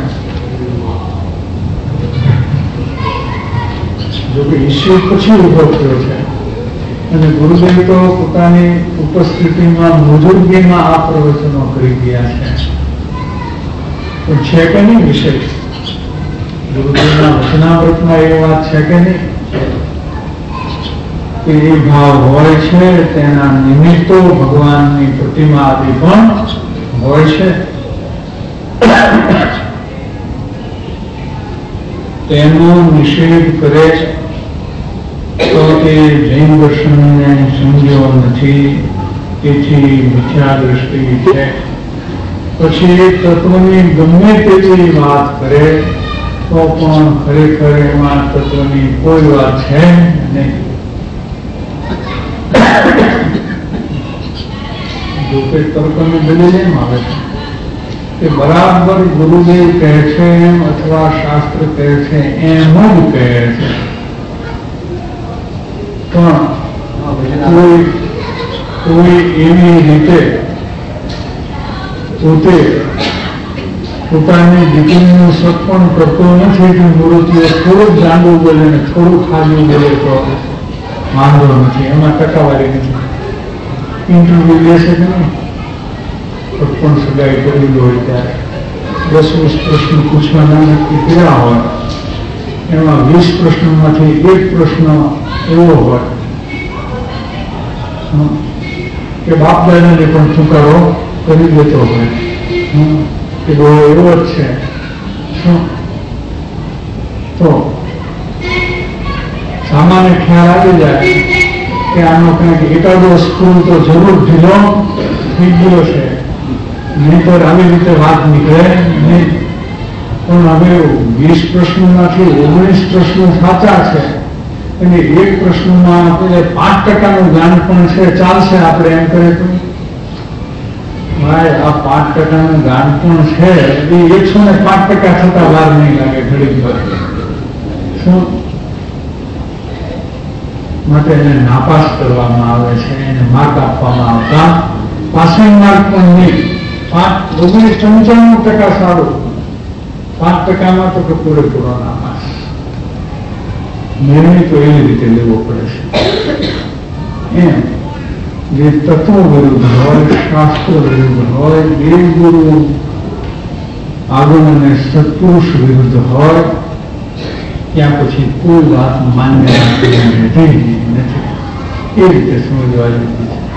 જોકે ઇસ્યુ પછી ઉભો થયો છે અને ગુરુદેવ તો પોતાની ઉપસ્થિતિમાં મોજૂદગીમાં આ પ્રવચનો કરી ગયા છે. પણ છે કે નહીં વિષય? ગુરુદેવના વચનામૃતમાં એ વાત છે કે નહીં કે એ ભાવ હોય છે, તેના નિમિત્તો ભગવાનની પ્રતિમા આદિ પણ હોય છે. તેનો નિષેધ કરે તો તે જૈન દર્શનને સમજ્યો નથી, તેથી મિથ્યા દ્રષ્ટિ છે. પછી તત્વની ગમે તેવી વાત કરે તો પણ ખરેખર એમાં તત્વની કોઈ વાત છે નહીં. જો કે તર્કની દલીલ એમ આવે છે કે બરાબર ગુરુદેવ કહે છે એમ અથવા શાસ્ત્ર કહે છે એમ જ કહે છે, પણ કોઈ કોઈ એવી રીતે પોતે પોતાની દીકરીનું સત્પણ કરતો નથી કે મૂર્તિઓ થોડુંક જાંડું બોલે ને થોડુંક ખાજું બોલે તો વાંધો નથી, એમાં ટકાવારી નથી. ઇન્ટરવ્યુ લેશે કે નહીં, પણ સગાઈ કરેલી હોય ત્યારે દસ વીસ પ્રશ્ન પૂછવાના નક્કી કર્યા હોય, એમાં વીસ પ્રશ્નોમાંથી એક પ્રશ્ન એવો હોય કે બાપ દાદાને પણ ચુકારો કરી દેતો હોય કે બહુ એવો જ છે શું, તો સામાન્ય ખ્યાલ આવી જાય કે આનો કંઈક એકાદો સ્કૂલ તો જરૂર ઢીલો થઈ ગયો છે, નહીં તો આવી રીતે વાત નીકળે નહીં. પણ હવે વીસ પ્રશ્નોમાંથી ઓગણીસ પ્રશ્નો સાચા છે અને એક પ્રશ્નમાં આપણે પાંચ ટકાનું જ્ઞાન પણ છે, ચાલશે આપણે એમ કરે તો ભાઈ આ પાંચ ટકાનું જ્ઞાન પણ છે એ એકસો ને પાંચ ટકા થતા વાર નહીં લાગે ઘડી પર શું, માટે એને નાપાસ કરવામાં આવે છે, એને માર્ક આપવામાં આવતા પાસિંગ માર્ક પણ નહીં. પાંચ ઓગણીસ પંચાણું ટકા સારું, પાંચ ટકામાં તો પૂરેપૂરો નાપાસ. નિર્ણય તો એવી રીતે લેવો પડે છે એમ જે તત્વ વિરુદ્ધ હોય, શાસ્ત્ર વિરુદ્ધ હોય, દેવગુરુ આગળ અને સત્પુરુષ વિરુદ્ધ હોય, ત્યાં પછી કોઈ વાત માન્ય નથી. એ રીતે સમજવા જેવી છે.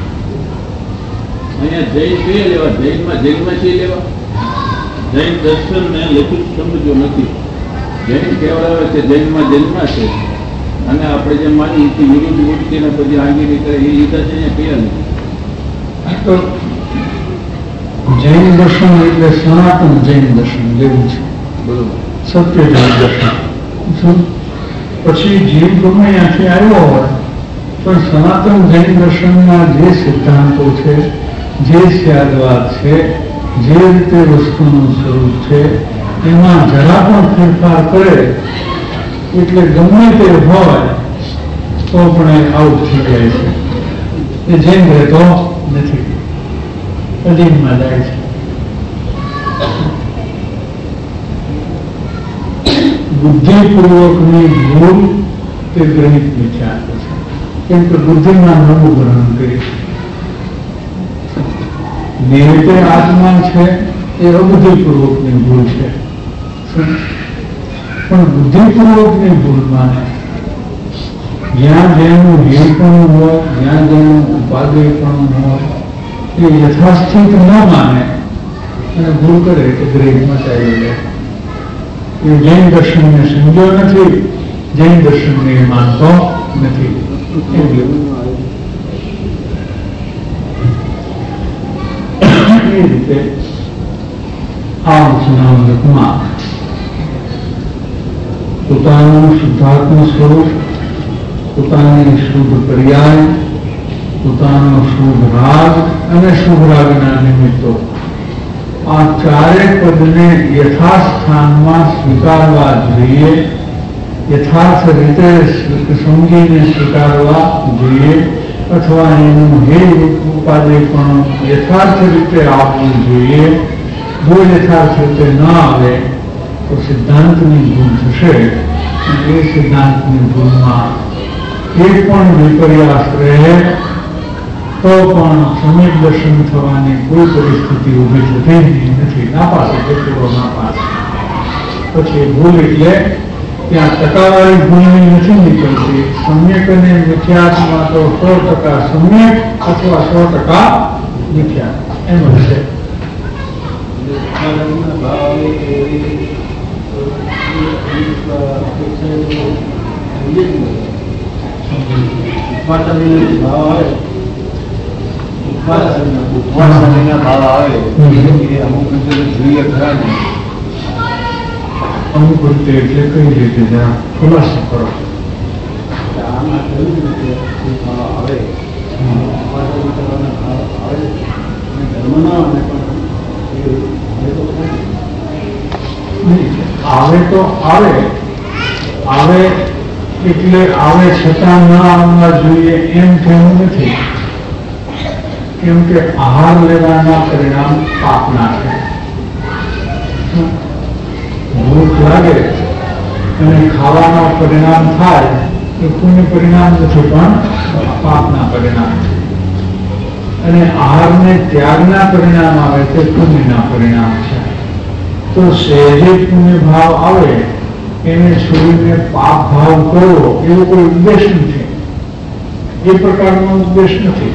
અહીંયા જૈન કઈ લેવા, જૈનમાં જૈનમાં છે લેવા, જૈન દર્શન ને લખું સમજો નથી. જૈન કહેવાય છે જૈનમાં જન્મા છે અને આપણે જે માની કે વિરુદ્ધ મૂર્તિને પછી આગળ કરે એ લીધા છે અહીંયા કયા લીધા. તો જૈન દર્શન એટલે સનાતન જૈન દર્શન લેવું છે, બરોબર, સત્ય જૈન દર્શન. પછી જીવ ગમે ત્યાંથી આવ્યો હોય પણ સનાતન જૈન દર્શનના જે સિદ્ધાંતો છે, જે સ્યાદવાદ છે, જે રીતે વસ્તુનું સ્વરૂપ છે એમાં જરા પણ ફેરફાર કરે એટલે ગમે તે હોય તો પણ એ આઉટ થઈ જાય છે. એ જૈન રહેતો નથી, અધીનમાં જાય છે. બુદ્ધિપૂર્વકની ભૂલ તે ગ્રહિત વિચાર છે, કેમ કે બુદ્ધિમાં નવું ગ્રહણ કરી. નિર્તે આત્મા છે એ અબુદ્ધિપૂર્વકની ભૂલ છે, પણ બુદ્ધિપૂર્વકની ભૂલમાં જ્યાં જેનું હેપણું હોય, જ્યાં જેનું ઉપાદેયપણું હોય એ યથાસ્થિત ન માને અને ભૂલ કરે તો ગ્રહિતમાં ચાલી જાય. એ જૈન દર્શનને સમજ્યો નથી, જૈન દર્શનને માનતો નથી. એ રીતે આ વચનામૃતમાં પોતાનું શુદ્ધાત્મ સ્વરૂપ, પોતાની શુદ્ધ પર્યાય, પોતાનો શુદ્ધ રાગ અને શુભ રાગના નિમિત્તો આ ચારે પદને યથાસ્થાનમાં સ્વીકારવા જોઈએ, યથાર્થ રીતે સમજીને સ્વીકારવા જોઈએ, અથવા એનું હે ઉપાદેય પણ યથાર્થ રીતે આપવું જોઈએ. જો યથાર્થ રીતે ન આવે તો સિદ્ધાંતની ભૂલ થશે અને એ સિદ્ધાંતની ભૂલમાં એક પણ વિપર્યાસ રહે તો પણ સમ્યક દર્શન થવાની કોઈ પરિસ્થિતિ ઊભી થતી નથી. નાપાસ એટલે પૂરો નાપાસ. પછી ભૂલ એટલે ત્યાં ટકાવારી ભૂલની નથી નીકળતી. સમ્યક અને મિથ્યાત્મા તો સો ટકા સમ્યક અથવા સો ટકા મિથ્યા એમ હશે. ઉપવાસના ભાવ આવે એ અમુક રીતે જોઈએ ખરા ને. અમુક રીતે એટલે કઈ રીતે જરા ખુલાસો કરો. આમાં કેવી રીતે ભાવ આવે, આવે ધર્મ ના આવે પણ આવે તો આવે, આવે એટલે આવે છતાં ન આવવા જોઈએ એમ કહેવું નથી. કેમ કે આહાર લેવાના પરિણામ પાપના છે. ભૂખ લાગે અને ખાવાના પરિણામ થાય એ પુણ્ય પરિણામ નથી પણ પાપના પરિણામ. અને આહારને ત્યાગના પરિણામ આવે તે પુણ્યના પરિણામ છે. તો સહેજે પુણ્ય ભાવ આવે એને છોડીને પાપ ભાવ કરવો એવો કોઈ ઉદ્દેશ નથી. એ પ્રકારનો ઉદ્દેશ નથી.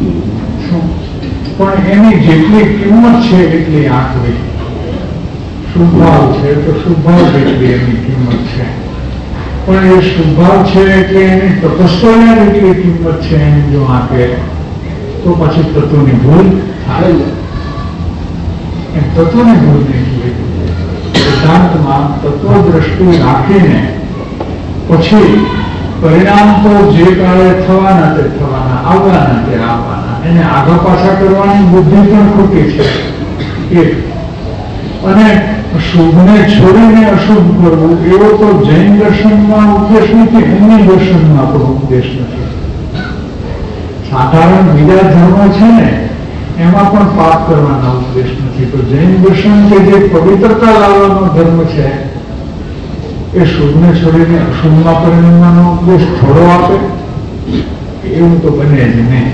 પણ એની જેટલી કિંમત છે એટલી આંકવી. શુભ ભાવ છે તો શુભ ભાવ જેટલી એની કિંમત છે. પણ એ શુભ ભાવ છે એટલે એની તપસ્યા જેટલી કિંમત છે એમ જો આંકે તો પછી તત્વની ભૂલ થાય. એ તત્વની ભૂલ નહીં જોઈએ. સિદ્ધાંતમાં તત્વ દ્રષ્ટિ રાખીને પછી પરિણામ તો જે કાળે થવાના તે થવાના, આવવાના તે આવવાના, એને આગળ પાછા કરવાની બુદ્ધિ પણ ખોટી છે. એક અને શુભને છોડીને અશુભ કરવું એવો તો જૈન દર્શનમાં ઉપદેશ નથી, અન્ય દર્શનમાં પણ ઉપદેશ નથી. સાધારણ બીજા ધર્મો છે ને એમાં પણ પાપ કરવાનો ઉપદેશ નથી. તો જૈન દર્શન કે જે પવિત્રતા લાવવાનો ધર્મ છે એ શુભને છોડીને અશુભમાં પરિણમવાનો ઉપદેશ થોડો આપે? એવું તો બને જ નહીં.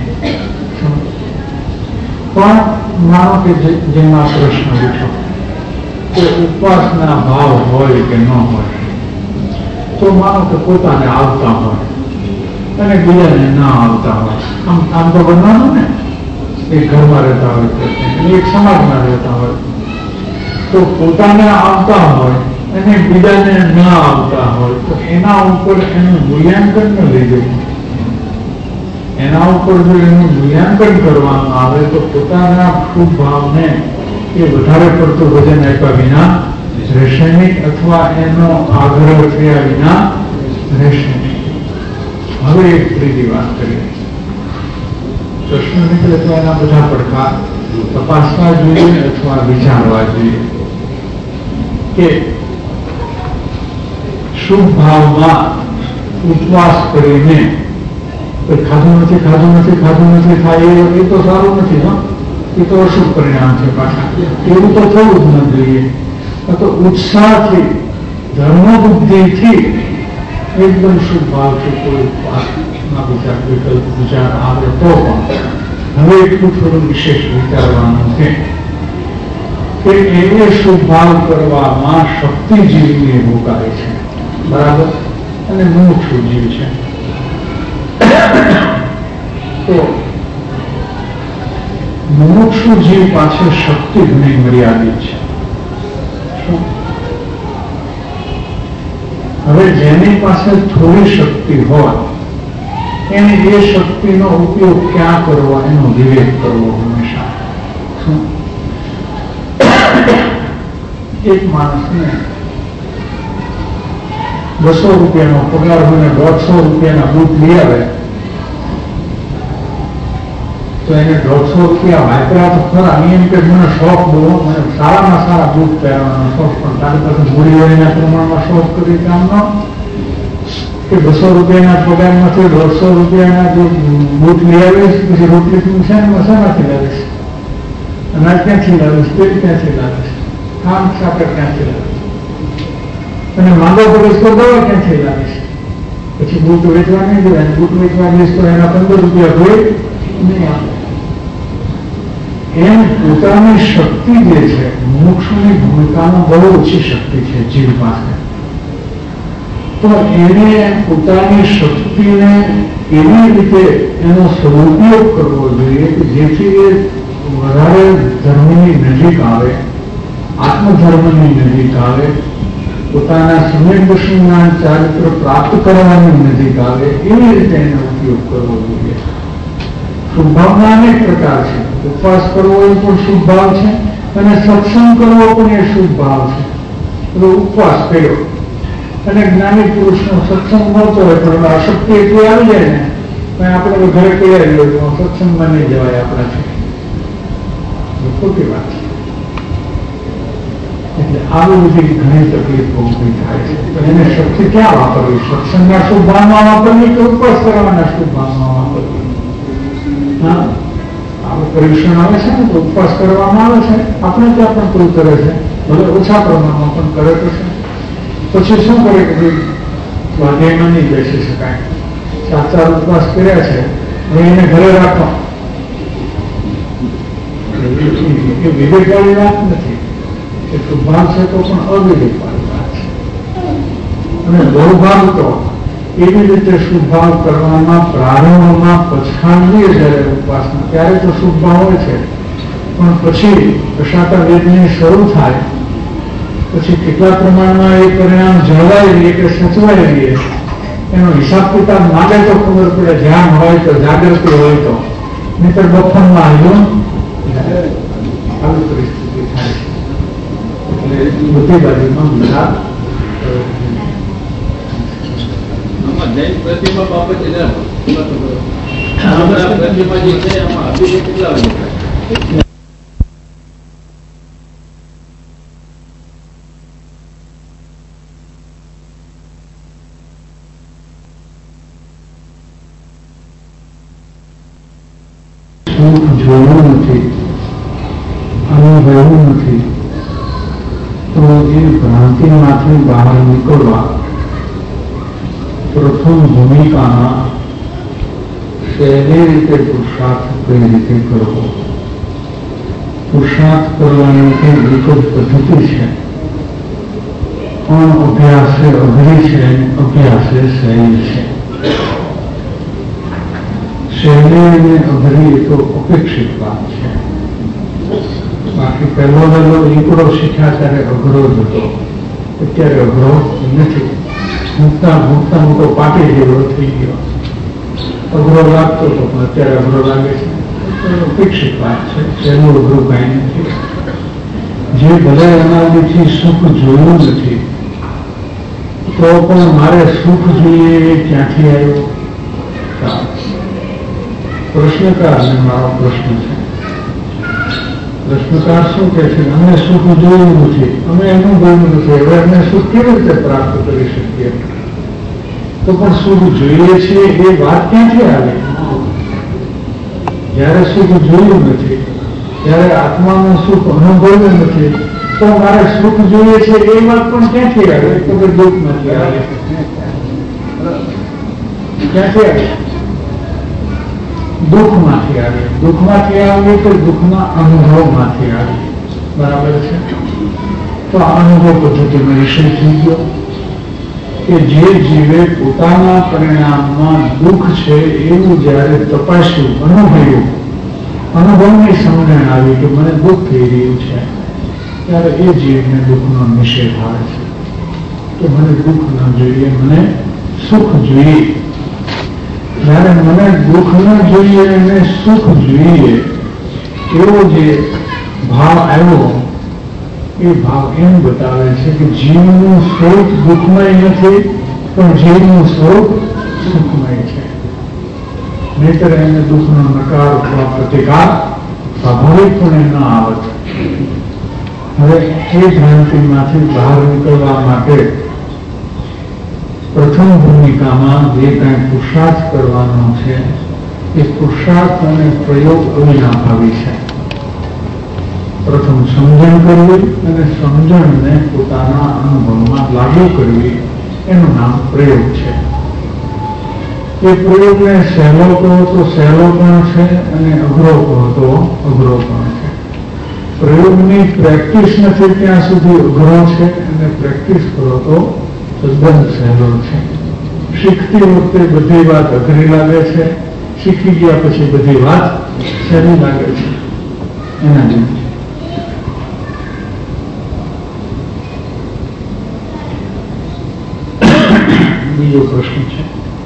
પણ માનો કે જેમાં પ્રશ્ન ઉઠો કે ઉપવાસના ભાવ હોય કે ન હોય, તો માનો કે પોતાને આવતા હોય અને બીજાને ના આવતા હોય, આમ આમ તો બનવાનું ને. એક ઘરમાં રહેતા હોય એક સમાજમાં રહેતા હોય તો પોતાને આવતા હોય અને બીજાને ના આવતા હોય તો એના ઉપર એનું મૂલ્યાંકન ન લઈ જવું. એના ઉપર જો એનું મૂલ્યાંકન કરવામાં આવે તો પોતાના શુભ ભાવને એ વધારે પડતું વજન આપ્યા વિના રહેશે નહીં, અથવા એનો આગ્રહ થયા વિના રહેશે નહીં. હવે એક ત્રીજી વાત કરીએ. પ્રશ્ન નીકળે તો એના બધા પડકાર તપાસવા જોઈએ અથવા વિચારવા જોઈએ કે શુભ ભાવમાં ઉપવાસ કરીને ખાધું નથી ખાધું નથી ખાધું નથી થાય એ તો સારું નથી. હા, એ તો અશુભ પરિણામ છે. પાછા એવું તો થવું જ ન જોઈએ. તો ઉત્સાહથી ધર્મ બુદ્ધિથી એકદમ શુભ ભાવથી કોઈ ઉપવાસના વિચાર વિકલ્પ વિચાર આવે તો પણ હવે એટલું થોડું વિશેષ વિચારવાનું છે કે એને શુભ ભાવ કરવામાં શક્તિ જીવને ભોગાય છે, બરાબર, અને મુમુક્ષુ જીવ છે. તો મુમુક્ષુ જીવ પાછળ શક્તિ ઘણી મર્યાદિત છે. હવે જેની પાસે થોડી શક્તિ હોય એને એ શક્તિનો ઉપયોગ ક્યાં કરવો એનો વિવેક કરવો હંમેશા. એક માણસને બસો રૂપિયાનો પગાર હોય, દોઢસો રૂપિયાના બૂટ લઈ આવે તો એને દોઢસો રૂપિયા વાપર્યા તો ખરા. એમ કે મને શોખ બહુ, મને સારામાં સારા બૂટ પહેરવાનો શોખ, પણ તારી પાસે મૂડી હોય એના પ્રમાણમાં શોખ કરી કામનો કે બસો રૂપિયાના પગારમાંથી દોઢસો રૂપિયાના જો બૂટ લઈ આવીશ, પછી રોટલી તું છે ને મસાલાથી લાવીશ, અનાજ ક્યાંથી લાવીશ, તેલ ક્યાંથી લાવીશ, કામ સાકર ક્યાંથી લાવીશ, અને માંગો કરીશ તો દવા ક્યાંથી લાવીશ. પછી બૂટ વેચવા નહીં દેવાય. બૂટ વેચવા દઈશ તો એના પંદર રૂપિયા હોય નહીં આવે. એમ પોતાની શક્તિ જે છે, મોક્ષની ભૂમિકામાં બહુ ઓછી શક્તિ છે જીવ પાસે. તો એને પોતાની શક્તિને એવી રીતે એનો સદુપયોગ કરવો જોઈએ કે જેથી એ વધારે ધર્મની નજીક આવે, આત્મધર્મની નજીક આવે, પોતાના સમ્યક દર્શનના ચારિત્ર પ્રાપ્ત કરવાની નજીક આવે, એવી રીતે એનો ઉપયોગ કરવો જોઈએ. શુભ ભાવના અનેક પ્રકાર છે. ઉપવાસ કરવો એ પણ શુભ ભાવ છે અને સત્સંગ કરવો પણ એ શુભ ભાવ છે. તો ઉપવાસ કર્યો અને જ્ઞાની પુરુષનો સત્સંગ મળતો હોય પણ અશક્તિ એટલી આવી જાય ને આપણે ઘરે તૈયારી હોય તો સત્સંગમાં નહીં જવાય આપણાથી. ખોટી વાત છે. એટલે આવી બધી ઘણી તકલીફો ઉભી થાય છે. તો એને શક્તિ ક્યાં વાપરવી? સત્સંગના શુભ ભાવમાં વાપરવી કે ઉપવાસ કરવાના શુભ ભાવમાં વાપરવી? હા, આવું પરીક્ષણ આવે છે ને તો ઉપવાસ કરવામાં આવે છે. આપણે ત્યાં પણ કોઈ કરે છે, ભલે ઓછા પ્રમાણમાં પણ કરે તો છે. પછી શું કરે કે સ્વાધ્યાયમાં નહીં બેસી શકાય. ચાર ચાર ઉપવાસ કર્યા છે, હવે એને ઘરે રાખો એ વિવેકવાળી વાત નથી. એ શુભાવ છે તો પણ અવિવેકવાળી વાત છે. અને બહુભાવ તો એવી રીતે શુભભાવ કરવામાં પ્રારંભમાં પછાડીએ જ્યારે ઉપવાસમાં ત્યારે તો શુભભાવ હોય છે, પણ પછી કશાતા વેદની શરૂ થાય પછી કેટલા પ્રમાણમાં એ પરિણામ જળવાઈ રહીએ કે સચવાઈ રહીએ એનો હિસાબ કિતાબ માંગે તો ખબર પડે. ધ્યાન હોય તો, જાગૃતિ હોય તો, નહીતર બફનમાં આવ્યું આવી પરિસ્થિતિ થાય છે. એટલે બધી બાજુમાં વિચાર જૈન પ્રતિમા બાબતે પ્રતિમા જે છે એમાં અભિષેક કેટલા વાગે થાય? જોયું નથી, અનુભવ્યું નથી, તો એ ભ્રાંતિમાંથી બહાર નીકળવા પ્રથમ ભૂમિકામાં સહેલી રીતે પુરુષાર્થ કઈ રીતે કરવો. પુરુષાર્થ કરવાની એક જ પદ્ધતિ છે, પણ અભ્યાસે અઘરી છે, અભ્યાસે સહેલી છે. સહેલી અને અઘરી એ તો અપેક્ષિત વાત છે. બાકી પહેલો વહેલો એકડો શીખ્યા ત્યારે અઘરો જ હતો, અત્યારે અઘરો નથી. ભૂખતા ભૂખતા હું તો પાટી જેવો થઈ ગયો. અઘરો લાગતો હતો પણ અત્યારે અઘરો લાગે છે. અપેક્ષિત વાત છે, સહેલું અઘરું કાંઈ નથી. જે ભલે અનાદિથી સુખ જોયું નથી તો પણ મારે સુખ જોઈએ એ ક્યાંથી આવ્યું? પ્રશ્નકારને મારો પ્રશ્ન છે. પ્રશ્નકાર શું કહે છે? અમે સુખ જોયું નથી, અમે અનુભવ્યું નથી, હવે અમે સુખ કેવી રીતે પ્રાપ્ત કરી શકીએ? તો પણ સુખ જોઈએ છીએ એ વાત ક્યાંથી આવે? જયારે સુખ જોયું નથી, જયારે આત્માનું સુખ અનુભવ્યું નથી, તો મારે સુખ જોઈએ છે એ વાત પણ ક્યાંથી આવે? તો કે દુઃખ નથી આવે. ક્યાંથી આવે? દુઃખમાંથી આવે. દુઃખમાંથી આવે તો દુઃખના અનુભવમાંથી આવે. બરાબર છે? તો આ અનુભવ પદ્ધતિનો વિષય થઈ ગયો કે જે જીવે પોતાના પરિણામમાં દુઃખ છે એવું જયારે તપાસ્યું, અનુભવ્યું, અનુભવની સમજણ આવી કે મને દુઃખ થઈ રહ્યું છે, ત્યારે એ જીવને દુઃખનો નિષેધ આવે છે કે મને દુઃખ ન જોઈએ, મને સુખ જોઈએ. જયારે મને દુઃખ ન જોઈએ અને સુખ જોઈએ એવો જે ભાવ આવ્યો, એ ભાવ એમ બતાવે છે કે જીવનું સ્વરૂપ દુઃખમય નથી, પણ જીવનું સ્વરૂપ સુખમય છે. નહીતર એને દુઃખનો નકાર અથવા પ્રતિકાર સ્વાભાવિકપણે ન આવત. હવે એ ભ્રાંતિમાંથી બહાર નીકળવા માટે પ્રથમ ભૂમિકામાં જે કંઈ પુરુષાર્થ કરવાનો છે એ પુરુષાર્થ અને પ્રયોગ અવિનાભાવી છે. પ્રથમ સમજણ કરવી અને સમજણને પોતાના અનુભવમાં લાગુ કરવી એનું નામ પ્રયોગ છે. એ પ્રયોગને સહેલો કહો તો સહેલો પણ છે અને અઘરો કહો તો અઘરો પણ છે. પ્રયોગની પ્રેક્ટિસ નથી ત્યાં સુધી અઘરો છે અને પ્રેક્ટિસ કરો તો તદ્દન સહેલો છે. શીખતી વખતે બધી વાત અઘરી લાગે છે, શીખી ગયા પછી બધી વાત સહેલી લાગે છે. એના જેવું બીજો પ્રશ્ન છે.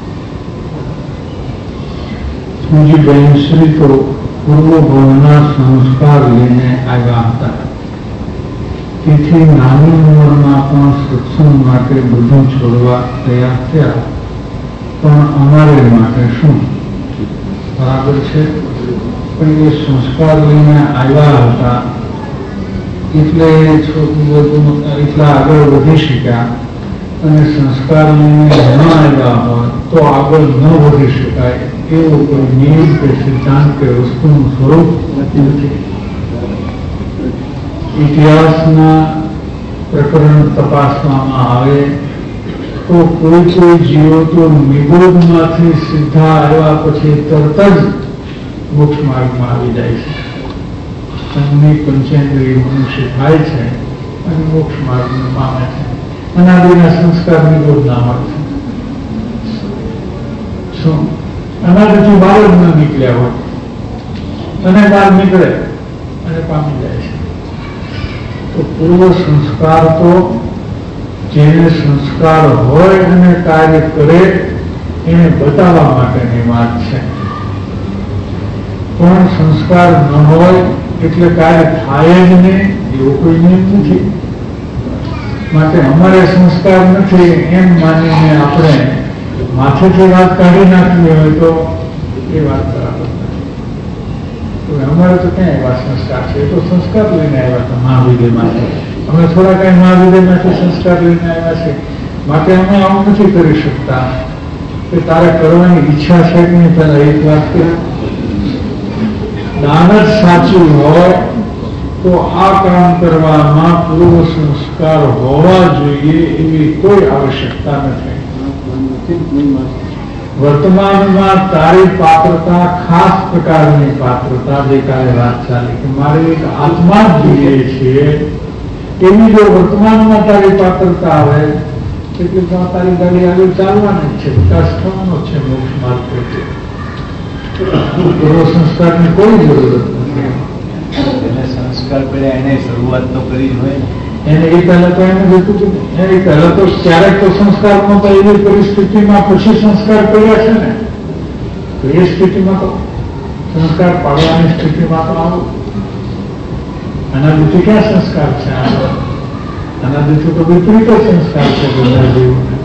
સુજીબેન શ્રી તો પૂર્વભવના સંસ્કાર લઈને આવ્યા હતા, તેથી નાની ઉંમરમાં પણ સત્સંગ માટે બધું છોડવા તૈયાર થયા, પણ અમારે માટે શું? બરાબર છે, પણ એ સંસ્કાર લઈને આવ્યા હતા એટલે એટલા આગળ વધી શક્યા, અને સંસ્કાર લઈને ન આવ્યા હોય તો આગળ ન વધી શકાય એવો કોઈ નિયમ કે સિદ્ધાંત કે વસ્તુનું સ્વરૂપ નથી. ઇતિહાસના પ્રકરણ તપાસવામાં આવે તો કોઈ કોઈ જીવો તો નિબોધમાંથી સીધા આવ્યા પછી તરત જ મોક્ષ માર્ગમાં આવી જાય છે. તમની પંચેન્દ્રિય મનુષ્ય થાય છે અને મોક્ષ માર્ગને પામે છે. અનાદિના સંસ્કાર નિબોધના મળે છે. શું અનાદિથી બહાર જ ન નીકળ્યા હોય અને બહાર નીકળે અને પામી જાય છે. તો પૂર્વ સંસ્કાર તો જેને સંસ્કાર હોય અને કાર્ય કરે એને બતાવવા માટેની વાત છે. પણ સંસ્કાર ન હોય એટલે કાર્ય થાય જ નહીં એવું કોઈ નિયમ નથી. માટે અમારે સંસ્કાર નથી એમ માનીને આપણે માથેથી વાત કાઢી નાખવી હોય તો એ વાત બરાબર નથી. અમારે તો ક્યાં એવા સંસ્કાર છે? એ તો સંસ્કાર લઈને આવ્યા હતા મહાવિદ્યમાંથી. અમે થોડા કઈ મહાવિદ્યમાંથી સંસ્કાર લઈને આવ્યા છે. માટે અમે આવું નથી કરી શકતા કે તારે કરવાની ઈચ્છા છે કે નહીં. પહેલા એક વાત કે દાન જ સાચું હોય તો આ કામ કરવામાં પૂર્વ સંસ્કાર હોવા જોઈએ એવી કોઈ આવશ્યકતા નથી. વર્તમાનમાં તારી પાત્રતા ખાસ પ્રકારની પાત્રતા ગઈકાલે વાત ચાલી કે મારે એક આત્મા જ જોઈએ છે એવી જો વર્તમાનમાં તારી પાત્રતા આવે એટલે તારી ગાડી આગળ ચાલવાની જ છે, વિકાસ થવાનો છે મોક્ષ માર્ગ પ્રત્યે. પૂર્વ સંસ્કારની કોઈ જરૂરત નથી. એને સંસ્કાર કર્યા એને શરૂઆત તો કરી જ હોય ને. એને એ પહેલા તો એને જોતું હતું ને એ પહેલા તો ક્યારેક તો સંસ્કાર નહોતા એવી પરિસ્થિતિમાં પછી સંસ્કાર કર્યા છે ને. તો એ સ્થિતિમાં તો સંસ્કાર પાડવાની સ્થિતિમાં તો આવું અનાદિથી ક્યાં સંસ્કાર છે? અનાદિથી તો વિપરીત સંસ્કાર છે બધા જીવોને.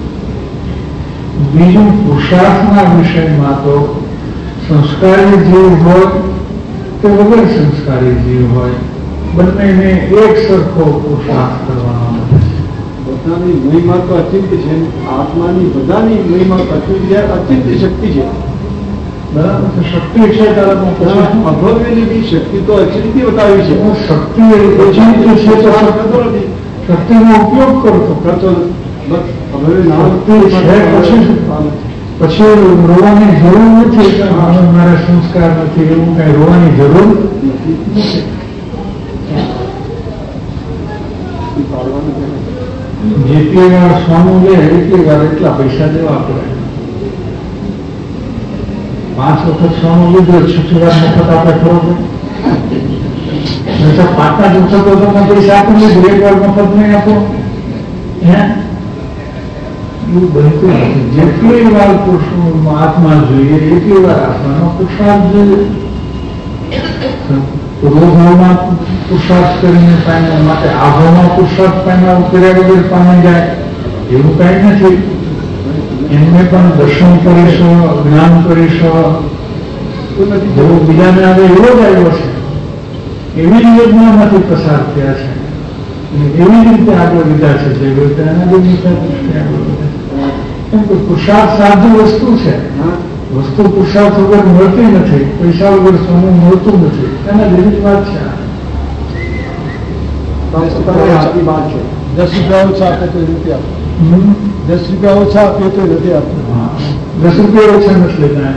બીજું પુરુષાર્થના વિષયમાં તો સંસ્કારી જીવ હોય કે વગર સંસ્કારી જીવ હોય બંનેને એક સરખો પુરુષાર્થ કરવાનો છે. બધાની મહિમા તો અચિંત છે. આત્માની બધાની મહિમા અચિંત અચિંત શક્તિ છે. બરાબર છે. શક્તિ છે અભવ્યની બી શક્તિ તો અચિંતી બતાવી છે. શક્તિ અચિંત છે તો કરતો નથી. શક્તિનો ઉપયોગ કરતો કરતો બસ અભવ્ય શક્તિ છે પછી પછી રોવાની જરૂર નથી કે મારે સંસ્કાર નથી એવું કઈ રોવાની જરૂર નથી. જેટલી વાર સોનું લે એટલી વાર એટલા પૈસા દેવા પડે. પાંચ વખત સોનું લીધું છઠ્ઠી વાર વખત આપણે ખરો પડે. પાંચના વખત તો તમે પૈસા આપી લીધું એક વાર વખત નહીં આપો હે એવું બનતું નથી. જેટલી વાર આત્મા જોઈએ એટલી વાર આત્માનો પુરુષાર્થ જોઈએ. પૂર્વભાવમાં પુરુષાર્થ કરીને પામે માટે આભાવમાં પુરુષાર્થ પામ્યા કર્યા વગર પામી જાય એવું કઈ નથી. એમને પણ દર્શન કરીશો, જ્ઞાન કરીશો, જેવો બીજાને આવે એવો જ આવ્યો છે એવી જ યોજનામાંથી પસાર થયા છે અને એવી રીતે આગળ લીધા છે જે રીતે એના બી નીચા દૃષ્ટિ આગળ વધે. કેમ કે પુરુષાર્થ સાધુ વસ્તુ છે. વસ્તુ પુરુષાર્થ વગર મળતી નથી. પૈસા વગર સોનું મળતું નથી. એના જેવી જ વાત છે. દસ રૂપિયા ઓછા આપે તો નથી આપતો. દસ રૂપિયા ઓછા આપે તો નથી આપતો. દસ રૂપિયા ઓછા નથી લેતા.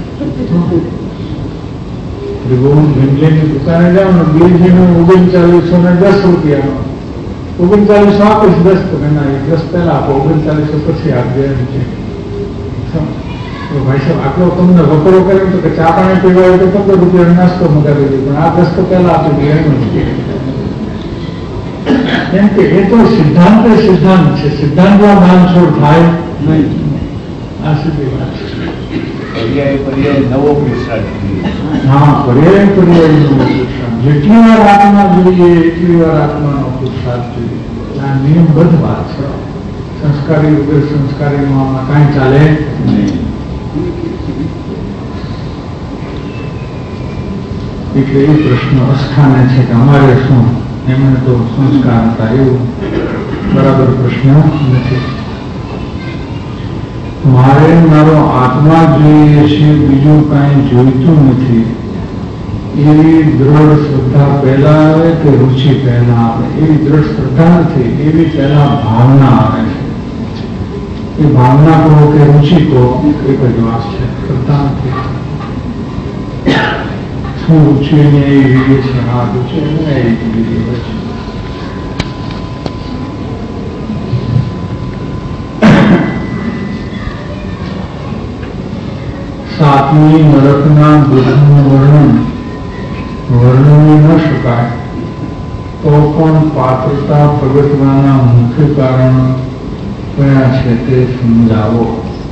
ભીમલીની દુકાને જાઓ ને બીજીનું ઓગણચાલીસો ને દસ રૂપિયા ઓગણચાલીસો આપીશ દસ તો ના દસ પહેલા આપો ઓગણચાલીસો પછી આપજે એમ છે. ભાઈ સાહેબ આટલો તમને વપરો કર્યો તો કે ચા પાણી પીવા હોય તો પંદર રૂપિયા નાસ્તો મગાવી દીધો પણ આ દસ તો પહેલા આપી દે એમ જ. કેમ કે એ તો સિદ્ધાંત સિદ્ધાંત છે. સિદ્ધાંતમાં બાંધછોડ થાય નહીં. આ સીધી વાત છે. પર્યાય પર્યાય નવો પુરુષાર્થ. હા પર્યાય પર્યાય નવો પુરુષાર્થ. જેટલી વાર આત્મા જોઈએ એટલી વાર આત્માનો પુરુષાર્થ જોઈએ. આ નિયમબદ્ધ વાત છે. સંસ્કારી વગર સંસ્કારીમાં આમાં કાંઈ ચાલે નહીં. એટલે એ પ્રશ્ન અસ્થાને છે કે અમારે શું એમને તો સંસ્કાર હતા એવું બરાબર પ્રશ્ન નથી. મારે મારો આત્મા જોઈએ છે બીજું કાંઈ જોઈતું નથી એવી દ્રઢ શ્રદ્ધા પહેલા આવે કે રુચિ પહેલા આવે? એવી દ્રઢ શ્રદ્ધા નથી. એવી પહેલા ભાવના આવે છે. એ ભાવના કહો કે રુચિ કહો એક જ વાત છે, કરતા નથી. શું રુચિને એ વિધિ છે, હા રુચિને એ વિધિ હોય છે. સાતમી નરકના દુઃખનું વર્ણન વર્ણવી ન શકાય તો પણ પાત્રતા પ્રગટવાના મુખ્ય કારણ કયા છે તે સમજાવો.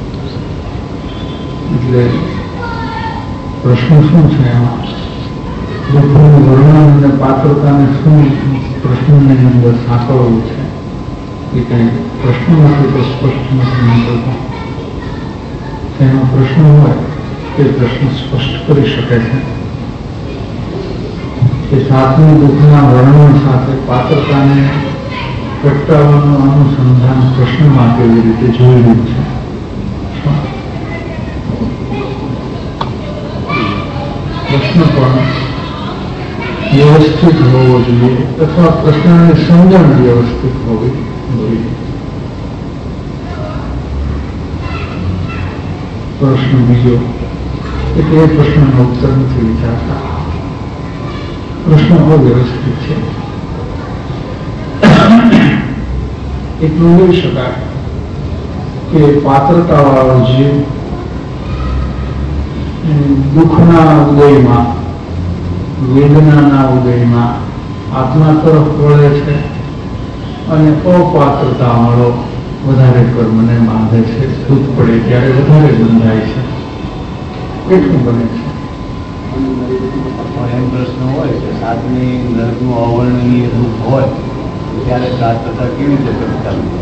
એટલે પ્રશ્ન શું છે એમાં દુઃખનું વર્ણન અને પાત્રતાને શું પ્રશ્નની અંદર સાંકળવું છે એ કઈ પ્રશ્નમાંથી તો સ્પષ્ટ નથી નીકળતો. તેનો પ્રશ્ન હોય તે પ્રશ્ન સ્પષ્ટ કરી શકે છે કે સાતમી દુઃખના વર્ણન સાથે પાત્રતાને પ્રગટાવવાનું અનુસંધાન પ્રશ્નમાં કેવી રીતે જોયેલું છે. પ્રશ્ન પણ વ્યવસ્થિત હોવો જોઈએ અથવા પ્રશ્નની સમજણ વ્યવસ્થિત હોવી જોઈએ. પ્રશ્ન બીજો કે તે પ્રશ્નનો ઉત્તર નથી વિચારતા, પ્રશ્ન અવ્યવસ્થિત છે. એટલું લઈ શકાય કે પાત્રતા વાળો જીવ દુઃખના ઉદયમાં વેદનાના ઉદયમાં આત્મા તરફ વળે છે અને અપાત્રતા વાળો વધારે કર્મને બાંધે છે. દુઃખ પડે ત્યારે વધારે બંધાય છે. એટલું બને છે. એમ પ્રશ્ન હોય કે સાતમી નરકનું અવર્ણનીય દુઃખ હોય ત્યારે પાત્રતા કેવી રીતે પ્રગટાવી?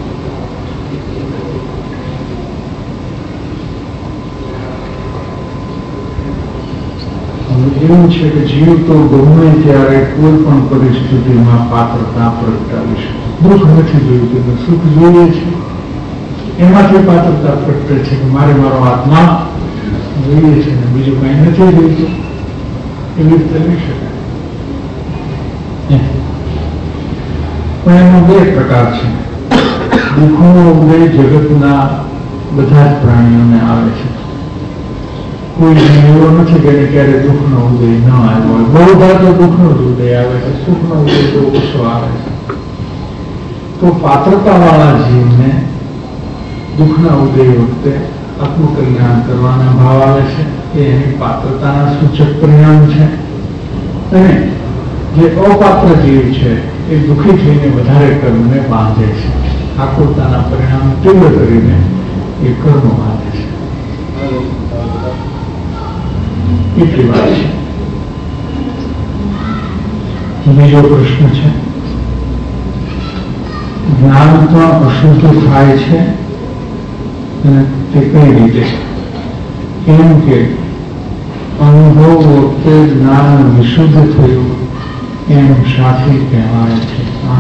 એવું છે કે જીવ તો ગમે ત્યારે કોઈ પણ પરિસ્થિતિમાં પાત્રતા પ્રગટાવી શકે. દુઃખ નથી જોયું, સુખ જોઈએ છે એમાંથી પાત્રતા પ્રગટે છે કે મારે મારો આત્મા જોઈએ છે ને બીજું કઈ નથી જોઈતું. એવી રીતે લઈ શકાય. પણ એમાં બે પ્રકાર છે. દુઃખનો ઉદય જગતના બધા જ પ્રાણીઓને આવે છે. કોઈ એવો નથી કે ક્યારે દુઃખનો ઉદય ન આવ્યો હોય. બહુધા તો દુઃખનો જ ઉદય આવે છે, સુખનો ઉદય તો ઓછો આવે છે. તો પાત્રતા વાળા જીવને દુઃખના ઉદય વખતે આત્મકલ્યાણ કરવાના ભાવ આવે છે. એ એની પાત્રતાના સૂચક પરિણામ છે. અને જે અપાત્ર જીવ છે એ દુઃખી થઈને વધારે કર્મને બાંધે છે. આકુરતાના પરિણામ તીવ્ર કરીને એ કર્મ બાંધે છે. એટલી વાત છે. બીજો પ્રશ્ન છે, જ્ઞાન પણ અશુદ્ધ થાય છે અને તે કઈ રીતે? કેમ કે અનુભવ વખતે જ્ઞાન વિશુદ્ધ થયું એમ સાથી કહેવાય છે.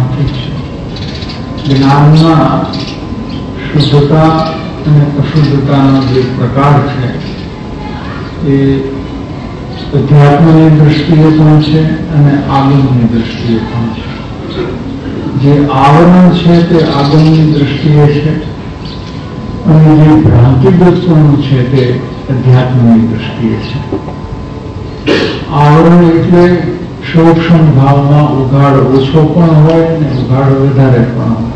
જ્ઞાનમાં શુદ્ધતા અને અશુદ્ધતાનો જે પ્રકાર છે એ અધ્યાત્મની દ્રષ્ટિએ પણ છે અને આગમની દ્રષ્ટિએ પણ છે. જે આવરણ છે તે આગમની દ્રષ્ટિએ છે અને જે ભ્રાંતિગ્રસ્તોનું છે તે અધ્યાત્મની દ્રષ્ટિએ છે. આવરણ એટલે સૂક્ષ્મ ભાવમાં ઉઘાડ ઓછો પણ હોય ને ઉઘાડ વધારે પણ હોય.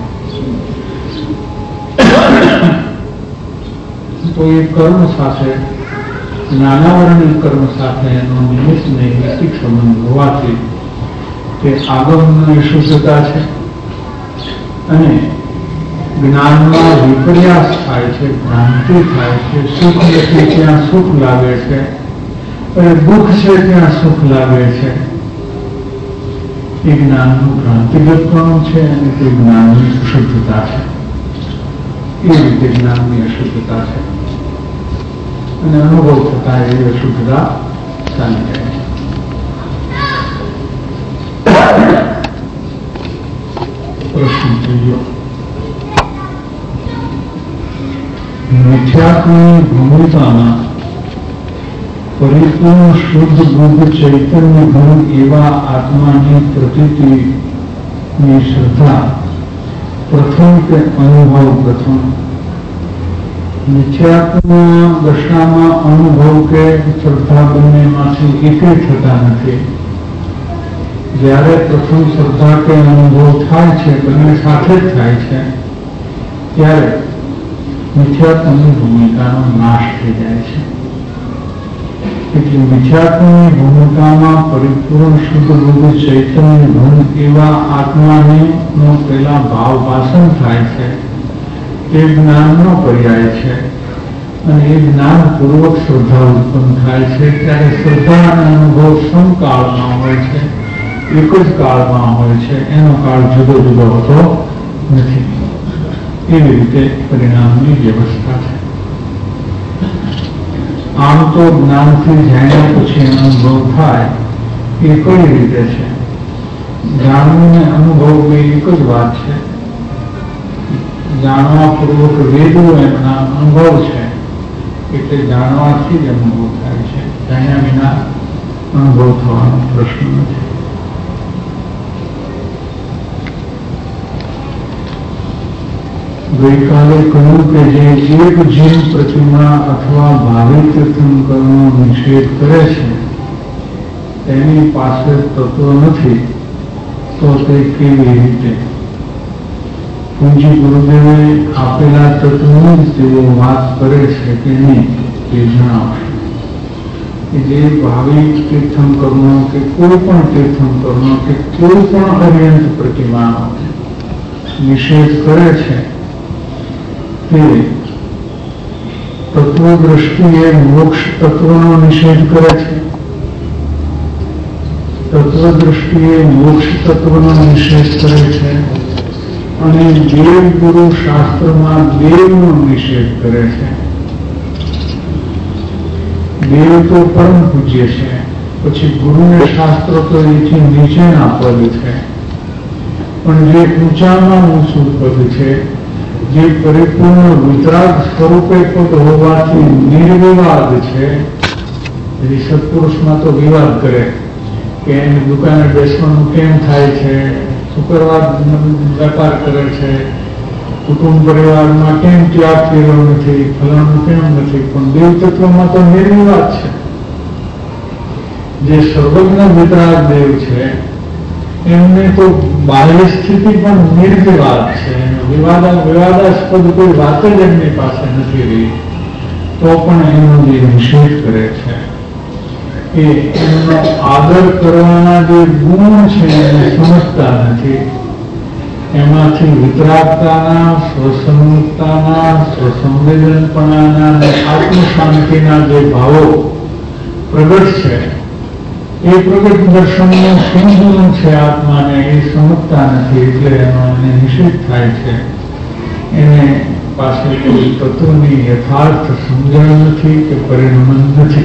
તો એ કર્મ સાથે નાના વર્ણિક કર્મ સાથે એનો નિમિત્ત નૈમિત્તિક સંબંધ હોવાથી તે આગમની શુદ્ધતા છે. અને જ્ઞાનમાં વિપર્યાસ થાય છે, ભ્રાંતિ થાય છે. સુખ નથી ત્યાં સુખ લાગે છે અને દુઃખ છે ત્યાં સુખ લાગે છે. એ જ્ઞાનનું ભ્રાંતિગતપણું છે અને તે જ્ઞાનની અશુદ્ધતા છે. એ રીતે જ્ઞાનની અશુદ્ધતા છે અને અનુભવ થતા એવી અશુદ્ધતા ચાલી જાય છે. પ્રશ્ન ત્રીજો, મિથ્યાત્વની ભૂમિકામાં પરિપૂર્ણ શુદ્ધ બુદ્ધ ચૈતન્ય ગુણ એવા આત્માની પ્રતીતિની શ્રદ્ધા પ્રથમ કે અનુભવ પ્રથમ મિથ્યાત્વના દશામાં અનુભવ કે શ્રદ્ધા બંનેમાંથી એકે થતા નથી. જ્યારે પ્રથમ શ્રદ્ધા કે અનુભવ થાય છે, બંને સાથે જ થાય છે, ત્યારે મિથ્યાત્વની ભૂમિકાનો નાશ થઈ જાય છે. એટલે મિથ્યાત્વની ભૂમિકામાં પરિપૂર્ણ શુદ્ધ બુદ્ધ ચૈતન્ય ધન એવા આત્માને નો પેલા ભાવ ભાષણ થાય છે, તે જ્ઞાનનો પર્યાય છે. અને એ જ્ઞાન પૂર્વક શ્રદ્ધા ઉત્પન્ન થાય છે. ત્યારે શ્રદ્ધા અને અનુભવ સમકાળમાં હોય છે, એક જ કાળમાં હોય છે, એનો કાળ જુદો જુદો હોતો નથી. એવી રીતે પરિણામની વ્યવસ્થા છે. આમ તો જ્ઞાનથી જાણ્યા પછી અનુભવ થાય એ કઈ રીતે છે? જાણવું ને અનુભવ બે એક જ વાત છે. જાણવા પૂર્વક વેદવું એમના અનુભવ છે, એટલે જાણવાથી જ અનુભવ થાય છે. જાણ્યા વિના અનુભવ થવાનો પ્રશ્ન નથી. ગઈકાલે કહ્યું કે જે એક જીવ પ્રતિમા અથવા ભાવિ તીર્થંકરનો નિષેધ કરે છે તેની પાસે તત્વ નથી, તો તે કેવી રીતે? પૂજ્ય ગુરુદેવે આપેલા તત્વની જ તેઓ વાત કરે છે કે નહીં તે જણાવશે. કે જે ભાવિ તીર્થંકરનો કે કોઈ પણ તીર્થંકરનો કે કોઈ પણ અર્યંત પ્રતિમાનો નિષેધ કરે છે તે તત્વ દ્રષ્ટિએ મોક્ષ તત્વનો નિષેધ કરે છે. તત્વ દ્રષ્ટિએ મોક્ષ તત્વનો નિષેધ કરે છે અને દેવ ગુરુ શાસ્ત્રમાં દેવનો નિષેધ કરે છે. દેવ તો પરમ પૂજ્ય છે, પછી ગુરુને શાસ્ત્ર તો એથી નીચેના પદ છે, પણ જે ઊંચામાં ઊંચું પદ છે, જે પરિપૂર્ણ વિતરાગ સ્વરૂપે પદ હોવાથી નિર્વિવાદ છે. તેથી સત્પુરુષમાં તો વિવાદ કરે કે એની દુકાને બેસવાનું કેમ થાય છે, શુક્રવાર વેપાર કરે છે, કુટુંબ પરિવારમાં કેમ ત્યાગ કર્યો નથી, ફલાણું કેમ નથી. પણ દેવ તત્વમાં તો નિર્વિવાદ છે. જે સર્વજ્ઞ વિતરાગ દેવ છે એમને તો બાહ્ય સ્થિતિ પણ નિર્વિવાદ છે. વિવાદ વિવાદાસ્પદ કોઈ વાત જ એમની પાસે નથી રહી, તો પણ એનો જે નિષેધ કરે છે એ એમનો આદર કરવાના જે ગુણ છે એને સમજતા નથી. એમાંથી વિતરાગતાના, સ્વસંમુક્તાના, સ્વસંવેદનપણાના અને આત્મશાંતિના જે ભાવો પ્રગટ છે એ પ્રગટ દર્શનનું સંતુલન છે આત્માને એ સમજતા નથી. એટલે એનો એને નિષેધ થાય છે. એને પાસે કોઈ તત્વની યથાર્થ સમજણ નથી કે પરિણમન નથી.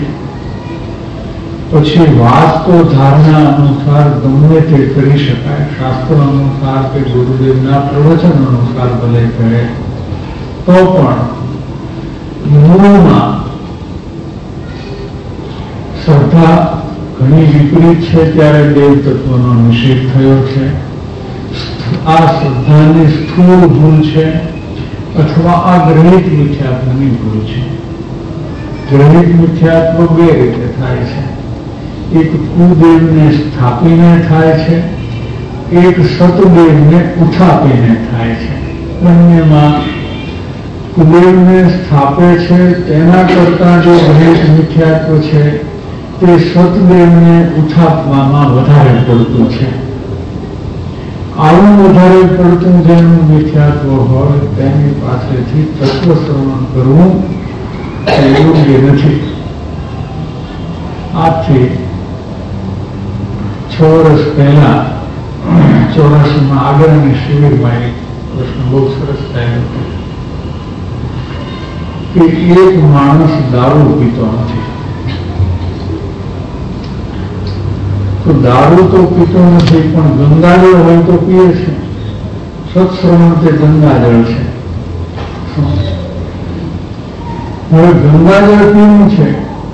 પછી વાત તો ધારણા અનુસાર ગમે તે કરી શકાય, શાસ્ત્ર અનુસાર કે ગુરુદેવના પ્રવચન અનુસાર ભલે કરે, તો પણ મૂળમાં શ્રદ્ધા ઘણી વિપરીત છે. ત્યારે દેવ તત્વનો નિષેધ થયો છે. આ શ્રદ્ધાની સ્થૂળ ભૂલ છે અથવા આ ગ્રહિત મિથ્યાત્વની ભૂલ છે. ગ્રહિત મિથ્યાત્વ બે રીતે થાય છે. એક કુદેવને સ્થાપીને થાય છે, એક સતદેવને ઉથાપીને થાય છે. બંનેમાં કુદેવને સ્થાપે છે તેના કરતા જો ગ્રહિત મિથ્યાત્વ છે તે સતદેવને ઉથાપવામાં વધારે પડતું છે. આવું વધારે પડતું જેનું મિથ્યાત્વ હોય તેની પાસેથી તત્વ શ્રવણ કરવું યોગ્ય નથી. આથી છ વર્ષ પહેલા ચોરાસીમાં આગળની શિબિરમાં એક પ્રશ્ન બહુ સરસ થયેલો કે એક માણસ દારૂ પીતો નથી, તો દારૂ તો પીતો નથી પણ ગંગાજળ હોય તો પીએ છે. સત્શ્રવણ તે ગંગાજળ છે. હવે ગંગાજળ પીવું છે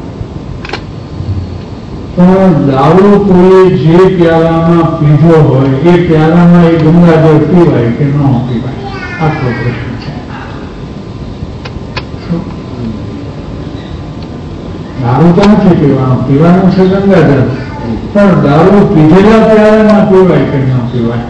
પણ દારૂ કોઈ જે પ્યાલામાં પીધો હોય એ પ્યાલામાં એ ગંગાજળ પીવાય કે ન પીવાય? આટલો પ્રશ્ન છે. દારૂ તો નથી પીવાનું, પીવાનું છે ગંગાજળ, પણ દારૂ પીધેલા પ્યાલામાં પીવાય કે ન પીવાય?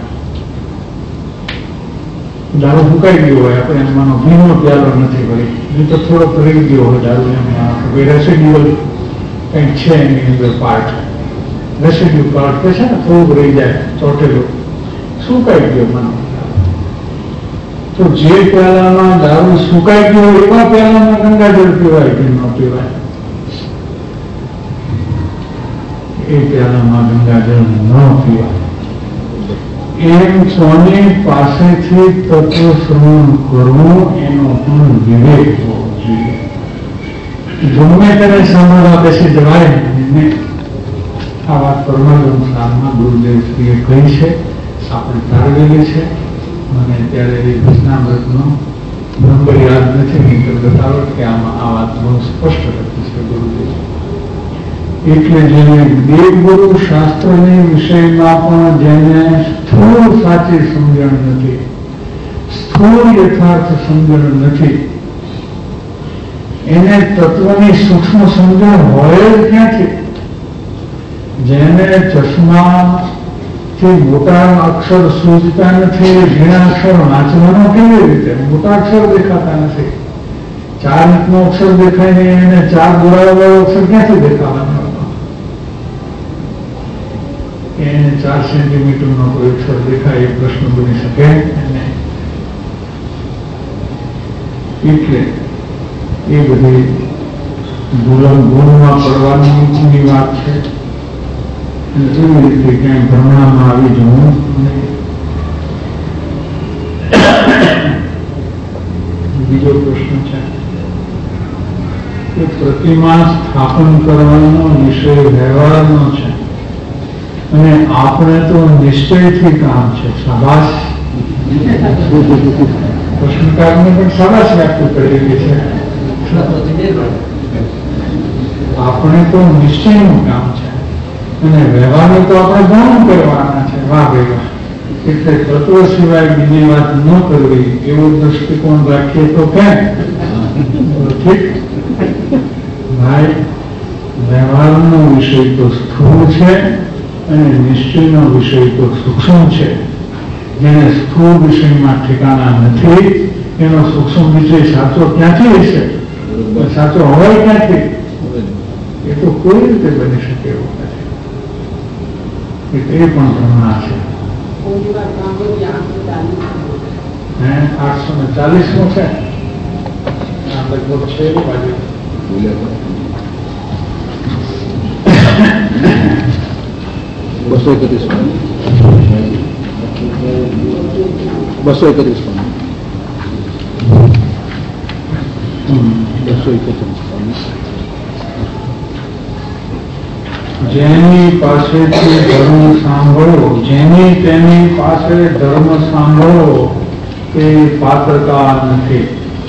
દારૂ ફૂંકાઈ ગયો હોય, આપણે એમાંનો ભીનો પ્યાલો નથી ભરી, એ તો થોડો ફરી ગયો હોય દારૂ, એમાં રેસિડ્યુઅલ કંઈક છે એની અંદર પાર્ટ, રેસિડ્યુ પાર્ટ કે છે ને, થોડુંક રહી જાય ચોટેલું, સુકાઈ ગયો મને. તો જે પ્યાલામાં દારૂ સુકાઈ ગયો એવા પ્યાલામાં ગંગાજળ પીવાય કે ન પીવાય? એ પ્યાલામાં ગંગાજળ ન પીવાય. એમ સ્વામી પાસેથી તત્વ શ્રવણ કરવું એનો પણ વિવેક હોવો જોઈએ. ગમે તેને સાંભળવા બેસી જવાય ને. આ વાત પરમાગમ સારમાં ગુરુદેવશ્રીએ કહી છે, આપણે તારવેલી છે. મને ત્યારે એ કૃષ્ણામૃતનો નંબર યાદ નથી, નહીં બતાવો કે આમાં આ વાત બહુ સ્પષ્ટ હતી છે ગુરુદેવ. એટલે જેને દેવગુરુ શાસ્ત્રની વિષયમાં પણ જેને સ્થૂળ સાચી સમજણ નથી, સ્થૂળ યથાર્થ સમજણ નથી, એને તત્વની સૂક્ષ્મ સમજણ હોય જ ક્યાંથી? જેને ચશ્માથી મોટા અક્ષર સૂઝતા નથી, ઝીણા અક્ષર વાંચવાનો કેવી રીતે? મોટા અક્ષર દેખાતા નથી, ચાર ઇંચનો અક્ષર દેખાય ને એને ચાર ગોળાવાળો અક્ષર ક્યાંથી દેખાવાનો? એને ચાર સેન્ટીમીટર નો કોઈ અક્ષર દેખાય એ પ્રશ્ન બની શકે નહીં. એટલે એ બધી ગુલામ ગુણમાં પડવાની વાત છે. એવી રીતે ક્યાંય ભ્રમણામાં આવી જવું નહીં. બીજો પ્રશ્ન છે કે પ્રતિમા સ્થાપન કરવાનો વિષય વ્યવહારનો છે અને આપણે તો નિશ્ચયથી કામ છે. શાબાશ, પ્રશ્નકારને પણ શાબાશ વ્યક્ત કરેલી છે. આપણે તો નિશ્ચયનું કામ છે અને વ્યવહારનું તો આપણે ઘણું કરવાના છે. વાહ ભાઈ વાહ. એટલે તત્વ સિવાય બીજી વાત ન કરવી એવો દ્રષ્ટિકોણ રાખીએ તો કેમ? ઠીક ભાઈ, વ્યવહારનો વિષય તો સ્થૂળ છે અને નિશ્ચયનો વિષય તો સૂક્ષ્મ છે. જેને સ્થૂળ વિષયમાં ઠેકાણા નથી એનો સૂક્ષ્મ વિષય સાચો ક્યાંથી હશે? સાચો હોય ક્યાંથી? એ તો કોઈ રીતે બની શકે એવું નથી. એટલે એ પણ ભ્રમણા છે. આઠસો ને ચાલીસ નો છે લગભગ છે બાજુ. બસો એકત્રીસ બસો એકત્રીસ બસો એકત્રીસ જેની પાસેથી ધર્મ સાંભળો, જેની તેની પાસે ધર્મ સાંભળો તે પાત્રતા નથી.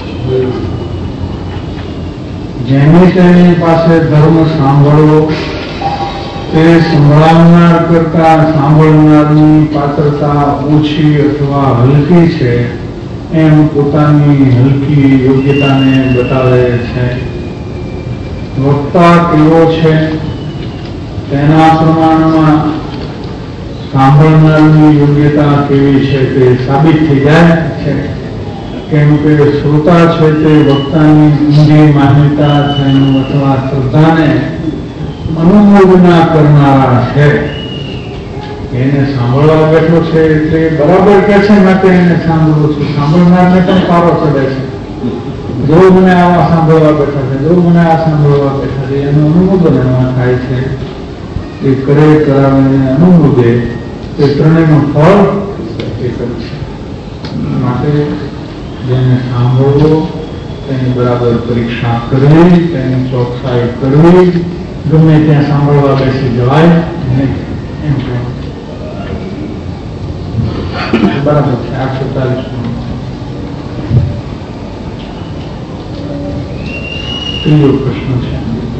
જેની તેની પાસે ધર્મ સાંભળો તે સંભળાવનાર કરતા સાંભળનારની પાત્રતા ઓછી અથવા હલકી છે એમ પોતાની હલકી યોગ્યતાને બતાવે છે. વક્તા કેવો છે તેના પ્રમાણમાં સાંભળનારની યોગ્યતા કેવી છે તે સાબિત થઈ જાય છે. કેમ કે શ્રોતા છે તે વક્તાની ઊંડી માન્યતા અથવા શ્રદ્ધાને અનુમોદના કરનારા છે. એને સાંભળવા બેઠો છે એટલે બરાબર કે છે માટે એને સાંભળું છું. સાંભળનારને પણ પારો ચડે છે. જો મને આવા સાંભળવા બેઠા છે, જો મને આ સાંભળવા બેઠા છે, એનું અનુમોદન એમાં થાય છે. એ કરે કરાવીને અનુમોદે તે ત્રણેયનું ફળ એ કરે છે. માટે જેને સાંભળવો તેની બરાબર પરીક્ષા કરવી, તેની ચોકસાઈ કરવી. ગમે ત્યાં સાંભળવા બેસી જવાય નહીં એમ કહ્યું. બરાબર છે. આઠસો ચાલીસ ત્રીજો પ્રશ્ન છે.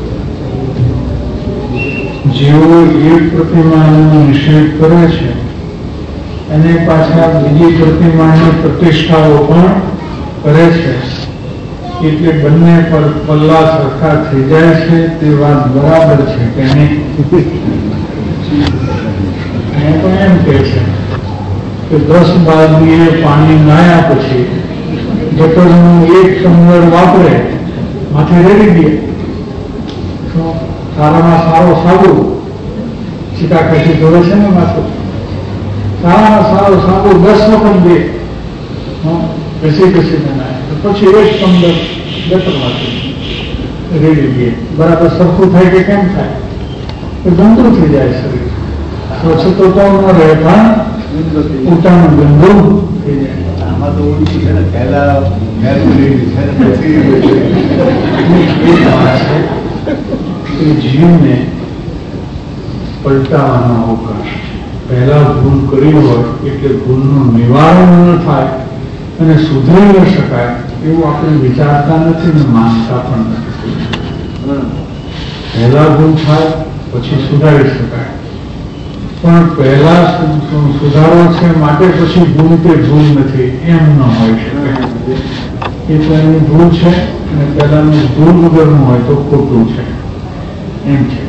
જેઓ એક પ્રતિમાનો નિષેધ કરે છે અને પાછા બીજી પ્રતિમાની પ્રતિષ્ઠાઓ પણ કરે છે એટલે બંને પર પલ્લા સરખા થઈ જાય છે તે વાત બરાબર છે કે નહીં? એ તો એમ કે છે કે દસ બાદીએ પાણી નાયા પછી ગટરનું એક ટમ્બલર વાપરે માથે રેડી દે તો સારામાં સારો સાબુ ચીકાખેથી ધોવે છે ને માથું, સારામાં સારો સાબુ દસ નો પણ દે ઘસી ઘસીને નાય તો પછી એક ટમ્બલર ગટરમાંથી રેડી દે. બરાબર સરખું થાય કે કેમ થાય? એ ગંદુ થઈ જાય શરીર. સ્વચ્છ તો તો ન રહે પણ પોતાનું ગંદુ થઈ જાય. આમાં તો ઓછી છે ને, પહેલા જીવને પલટાવાનો અવકાશ. પહેલા ભૂલ કરી હોય એટલે ભૂલનું નિવારણ ન થાય અને સુધરી ન શકાય એવું આપણે વિચારતા નથી ને માનતા પણ નથી. પહેલા ભૂલ થાય પછી સુધારી શકાય, પણ પહેલા સુધારો છે માટે પછી ભૂલ કે ભૂલ નથી એમ ન હોય શકે. એ તો એની ભૂલ છે અને પહેલાનું ભૂલ વગરનું હોય તો ખોટું છે એમ છે.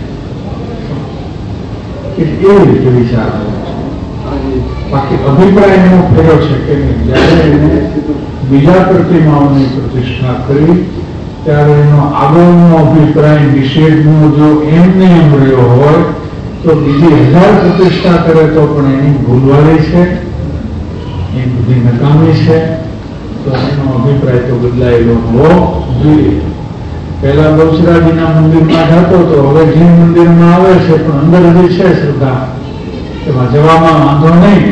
એવી રીતે વિચારવો. બાકી અભિપ્રાય એનો ફેરો છે કે જયારે એને બીજા પ્રતિમાઓની પ્રતિષ્ઠા કરી ત્યારે એનો આગળનો અભિપ્રાય નિષેધનો જો એમને એમ રહ્યો હોય તો બીજી હજાર પ્રતિષ્ઠા કરે તો પણ એની ભૂલવાળી છે, એ બધી નકામી છે, તો એનો અભિપ્રાય તો બદલાયેલો હોવો જોઈએ. પહેલા બહુચરાજીના મંદિરમાં જતો તો હવે જે મંદિરમાં આવે છે પણ અંદર હજી છે શ્રદ્ધા, એમાં જવામાં વાંધો નહીં,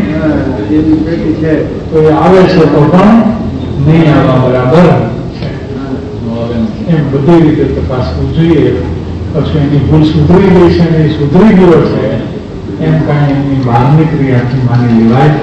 તો એ આવે છે તો પણ નહીં આવવા બરાબર છે. એમ બધી રીતે તપાસવું જોઈએ. પછી એની ભૂલ સુધરી ગઈ છે ને સુધરી ગયો છે એમ કાંઈ એની બહારની ક્રિયાથી માની લેવાય.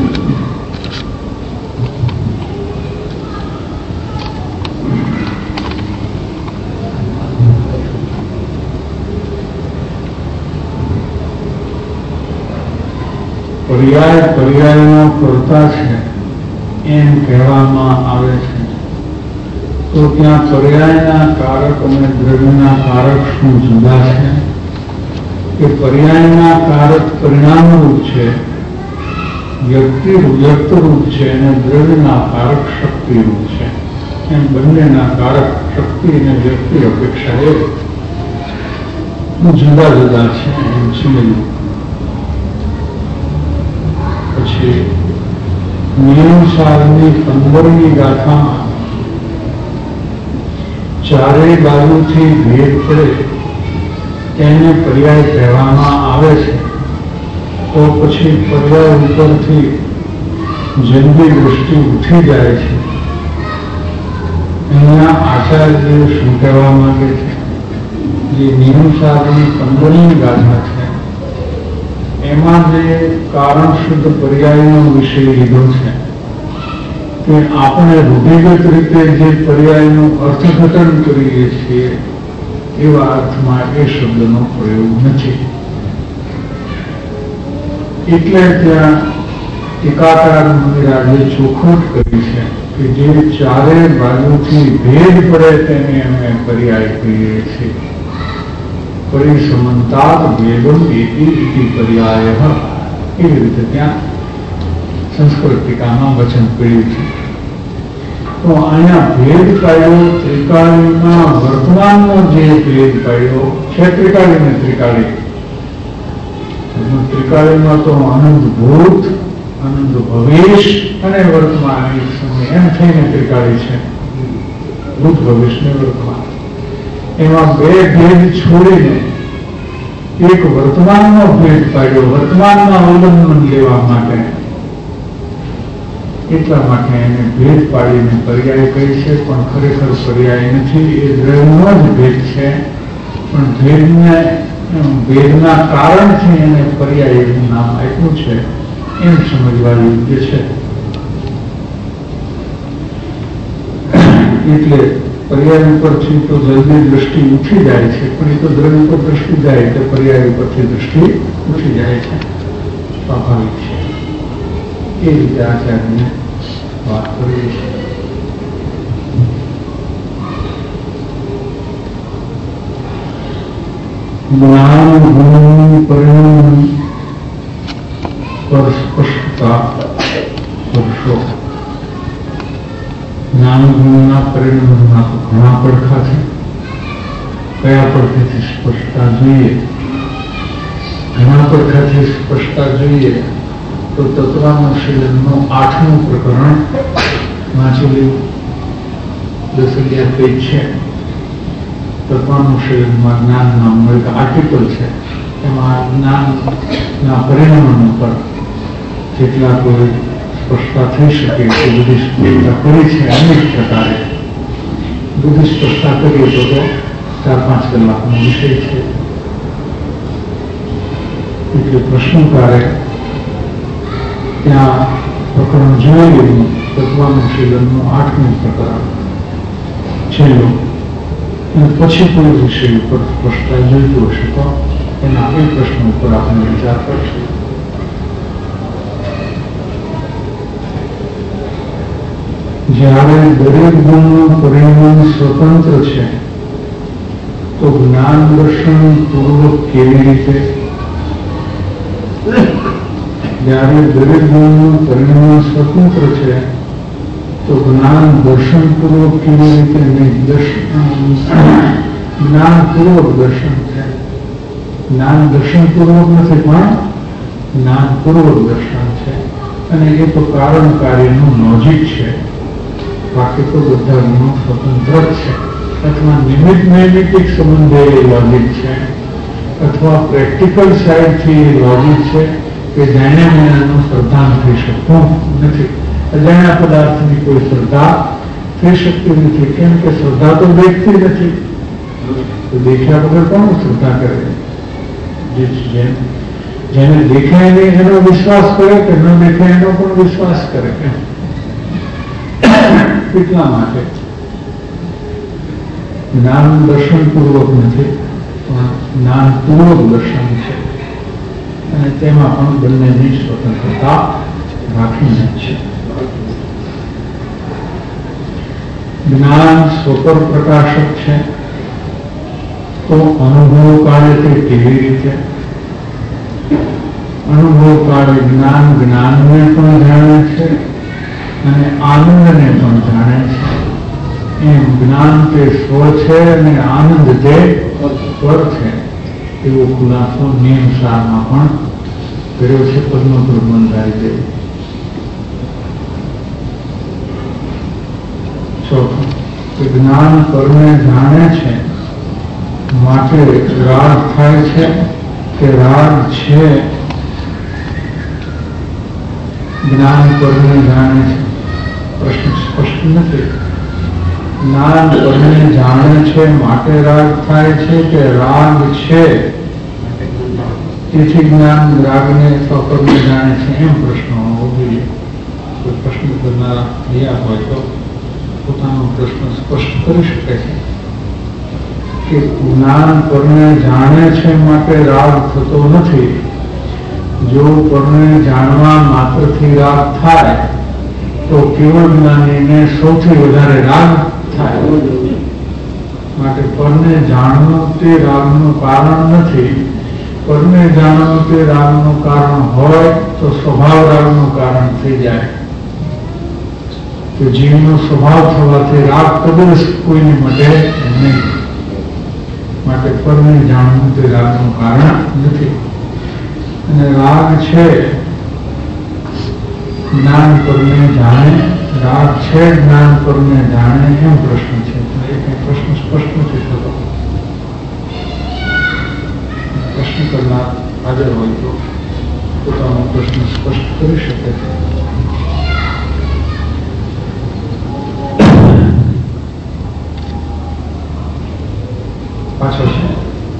પર્યાય પર્યાયનો કરતા છે એમ કહેવામાં આવે છે, તો ત્યાં પર્યાયના કારક અને દ્રવ્યના કારક શું જુદા છે? કે પર્યાયના કારક પરિણામરૂપ છે, વ્યક્તિ વ્યક્તરૂપ છે અને દ્રવ્યના કારક શક્તિરૂપ છે. એમ બંનેના કારક શક્તિ અને વ્યક્તિ અપેક્ષા એ જુદા જુદા છે એમ સમજવું. પછી નિયમસારની પંદરમી ગાથામાં ચારે બાજુથી ભેદ પડે તેને પર્યાય કહેવામાં આવે છે. તો પછી પર્યાય ઉપરથી જેમની દૃષ્ટિ ઉઠી જાય છે. અહીંયા આચાર્ય શું કહેવા માંગે છે? જે નિયમસારની પંદરમી ગાથા છે એમાં જે કારણ શુદ્ધ પર્યાયનો વિષય લીધો છે કે આપણે રૂઢિગત રીતે જે પર્યાયનું અર્થઘટન કરીએ છીએ એવા અર્થમાં એ શબ્દનો પ્રયોગ નથી. એટલે ત્યાં ટીકાકાર મંદિરાજે ચોખવટ કરી છે કે જે ચારે બાજુથી ભેદ પડે તેને અમે પર્યાય કહીએ છીએ. પરિસમંતાદ ભેદમ એતિ ઇતિ પર્યાય, એવી રીતે ત્યાં સંસ્કૃત ટીકામાં વચન પડ્યું છે. તો અહીંયા ભેદ પાડ્યો ત્રિકાળીમાં વર્તમાનનો જે ભેદ પાડ્યો છે ત્રિકાળી ને ત્રિકાળી. ત્રિકાળીમાં તો આનંદ ભૂત, આનંદ ભવિષ્ય અને વર્તમાન એક સમય એમ થઈને ત્રિકાળી છે, ભૂત ભવિષ્ય ને વર્તમાન. એમાં બે ભેદ છોડીને એક વર્તમાનનો ભેદ પાડ્યો વર્તમાનમાં અવલંબન લેવા માટે. એટલા માટે એને ભેદ પાડીને પર્યાય કહી છે, પણ ખરેખર પર્યાય નથી, એ દ્રવ્યનો જ ભેદ છે. પણ ભેદને ભેદના કારણથી એને પર્યાય એવું નામ આપ્યું છે એમ સમજવા યોગ્ય છે. એટલે પર્યાય ઉપરથી તો જલ્દી દ્રષ્ટિ ઉઠી જાય છે, પણ એ તો દ્રવ્ય ઉપર દ્રષ્ટિ જાય એટલે પર્યાય ઉપરથી દ્રષ્ટિ ઉઠી જાય છે, સ્વાભાવિક છે. એ રીતે આચાર્યને વાત કરીએ છીએ. જ્ઞાન ગુણનું પરિણામ પર સ્પષ્ટતા કરશો. જ્ઞાન ગુણના પરિણામમાં તો ઘણા પડખા છે. કયા પડખેથી સ્પષ્ટતા જોઈએ? ઘણા પડખાથી સ્પષ્ટતા જોઈએ તો તત્વાનુશીલનનું આઠમું પ્રકરણ વાંચી લેવું. દસ અગિયાર પેજ છે. તત્વાનુશીલનમાં જ્ઞાન નામનું એક આર્ટિકલ છે. એમાં જ્ઞાનના પરિણામો પર જેટલા કોઈ સ્પષ્ટતા થઈ શકે એ બધી સ્પષ્ટતા કરી છે. અનેક પ્રકારે બધી સ્પષ્ટતા કરીએ તો તો ચાર પાંચ કલાકનો વિષય છે. એટલે પ્રશ્નકારે ત્યાં પ્રકરણ જોઈ લીધું. તત્વાનુશીલનનું આઠમું પ્રકરણ છેલ્લું. અને પછી કોઈ વિષય ઉપર સ્પષ્ટતા જોઈતું હશે તો એના એ પ્રશ્ન ઉપર આપણે વિચાર કરશું. જ્યારે દરેક ગુણનું પરિણામ સ્વતંત્ર છે તો જ્ઞાન દર્શન પૂર્વક કેવી રીતે? જ્યારે દરેક ગુણનું પરિણામ સ્વતંત્ર છે તો જ્ઞાન દર્શન પૂર્વક કેવી રીતે? જ્ઞાન પૂર્વક દર્શન છે. જ્ઞાન દર્શન પૂર્વક નથી પણ જ્ઞાન પૂર્વક દર્શન છે. અને એ તો કારણ કાર્યનું લોજિક છે. બાકી તો બધા ગુણો સ્વતંત્ર જ છે. અથવા નિમિત્ત નૈમિત્તિક સંબંધે લોજિક છે, અથવા પ્રેક્ટિકલ સાઈડથી લોજિક છે કે જેને એનું શ્રદ્ધા થઈ શકતું નથી. અજાણ્યા પદાર્થની કોઈ શ્રદ્ધા થઈ શકતી નથી. કેમ કે શ્રદ્ધા તો દેખતી નથી. તો દેખ્યા વગર કોણ શ્રદ્ધા કરે? જેને દેખાય નહીં એનો વિશ્વાસ કરે કે ન દેખાય એનો પણ વિશ્વાસ કરે. એટલા માટે જ્ઞાન દર્શન પૂર્વક નથી પણ જ્ઞાન પૂર્વક દર્શન છે. અને તેમાં પણ બંનેની સ્વતંત્રતા રાખીને છે. જ્ઞાન સ્વપર પ્રકાશક છે તો અનુભવ કાળે તે કેવી રીતે? અનુભવ કાળે જ્ઞાન જ્ઞાનને પણ જાણે છે અને આનંદને પણ જાણે છે. એમ જ્ઞાન તે સ્વ છે અને આનંદ તે પર છે. એવો ખુલાસો નિયમ સારમાં પણ કર્યો છે પદ્મપુર બંધાઈ દેવ. ચોથું, જ્ઞાન પરને જાણે છે માટે રાગ થાય છે કે રાગ છે? જ્ઞાન પરને જાણે છે. પ્રશ્ન સ્પષ્ટ નથી. જ્ઞાન પરને જાણે છે માટે રાગ થાય છે કે રાગ છે તેથી જ્ઞાન રાગને અથવા પરને જાણે છે? એમ પ્રશ્ન હોવો જોઈએ. કોઈ પ્રશ્ન કરનારા રહ્યા હોય તો પોતાનો પ્રશ્ન સ્પષ્ટ કરી શકે છે કે જ્ઞાન પરને જાણે છે માટે રાગ થતો નથી. જો પરને જાણવા માત્રથી રાગ થાય તો કેવળ જ્ઞાનીને સૌથી વધારે રાગ થાય. માટે પરને જાણવું તે રાગનું કારણ નથી. પરને જાણવું તે રાગનું કારણ હોય તો સ્વભાવ રાગનું કારણ થઈ જાય. તો જીવનો સ્વભાવ થવાથી રાગ કદાચ કોઈને મળે નહીં. માટે પરને જાણવું તે રાગનું કારણ નથી. અને રાગ છે જ્ઞાન પરને જાણે, રાગ છે જ્ઞાન પરને જાણે એમ પ્રશ્ન છે. એ કઈ પ્રશ્ન સ્પષ્ટ નથી થતો. પ્રશ્ન કરનાર હાજર હોય તો પોતાનો પ્રશ્ન સ્પષ્ટ કરી શકે છે. પાછળ છે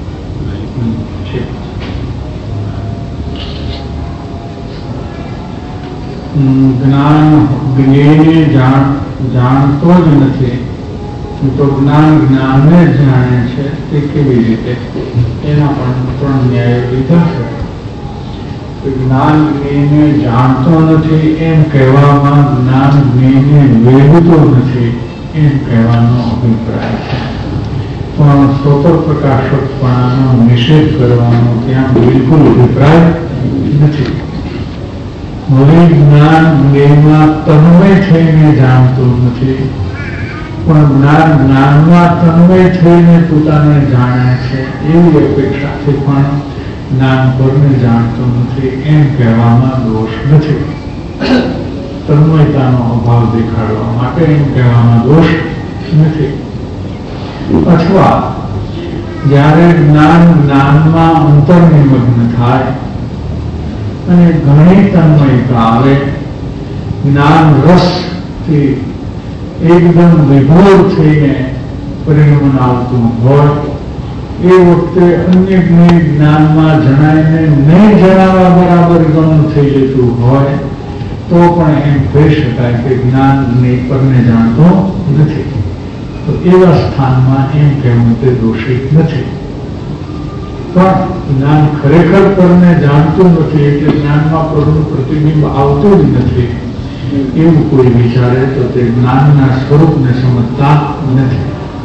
જ્ઞાન જ્ઞેયને જાણતો જ નથી તો જ્ઞાન જ્ઞાનને જ જાણે છે તે કેવી રીતે? એના પણ ત્રણ ન્યાયો લીધા છે. જ્ઞાન જ્ઞેયને જાણતો નથી એમ કહેવામાં જ્ઞાન જ્ઞેયને વેદતો નથી એમ કહેવાનો અભિપ્રાય છે. પણ સ્વતઃ પ્રકાશકપણાનો નિષેધ કરવાનો ત્યાં બિલકુલ અભિપ્રાય નથી. હવે જ્ઞાન જ્ઞેયમાં તન્મય થઈને જાણતું નથી, પણ જ્ઞાન જ્ઞાનમાં તન્મય થઈને પોતાને જાણે છે એવી અપેક્ષાથી પણ જ્ઞાન પરને જાણતો નથી એમ કહેવામાં દોષ નથી. તન્મયતાનો અભાવ દેખાડવા માટે એમ કહેવામાં દોષ નથી. અથવા જ્યારે જ્ઞાન જ્ઞાનમાં અંતર્નિમગ્ન થાય અને ઘણી તન્મયતા આવે, જ્ઞાન રસથી એકદમ વિભોર થઈને પરિણમન આવતું હોય, એ વખતે અન્ય જ્ઞાનમાં જણાઈને નહીં જણાવવા બરાબર ગમન થઈ જતું હોય તો પણ એમ કહી શકાય કે જ્ઞાન પરને જાણતો નથી. તો એવા સ્થાનમાં એમ કહેવું તે દોષિત નથી. પણ જ્ઞાન ખરેખર પરને જાણતું નથી એટલે જ્ઞાનમાં પરનું પ્રતિબિંબ આવતું જ નથી એવું કોઈ વિચારે તો તે જ્ઞાનના સ્વરૂપને સમજતા નથી.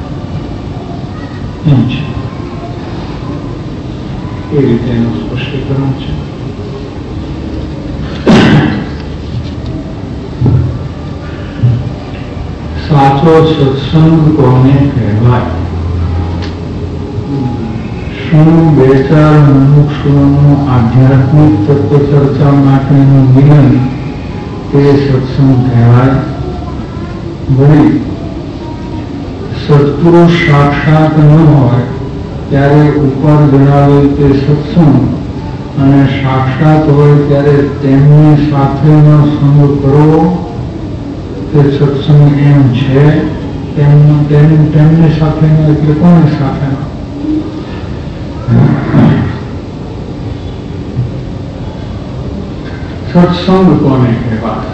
એમ છે. એ રીતે એનું સ્પષ્ટીકરણ છે. સાચો સત્સંગ કોને કહેવાય? શું બે ચાર મનુષ્યોનું આધ્યાત્મિક તત્વ ચર્ચા માટેનું મિલન તે સત્સંગ કહેવાય? વળી સત્પુરુષ સાક્ષાત ન હોય ત્યારે ઉપર જણાવેલ તે સત્સંગ અને સાક્ષાત હોય ત્યારે તેમની સાથેનો સંગ કરવો તે સત્સંગ એમ છે? તેમની સાથેનો એટલે કોની સાથેનો? સત્સંગ કોને કહેવાય?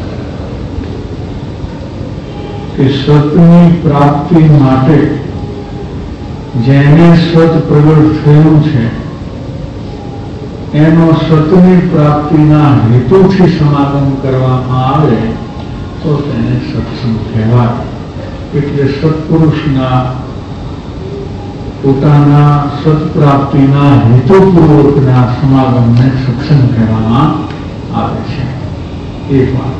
કે સતની પ્રાપ્તિ માટે જેને સત પ્રગટ થયું છે એનો સતની પ્રાપ્તિના હેતુથી સમાગમ કરવામાં આવે તો તેને સત્સંગ કહેવાય. એટલે સત્પુરુષના પોતાના સત્પ્રાપ્તિના હેતુપૂર્વકના સમાગમને સત્સંગ કહેવામાં આવે છે. એક વાત.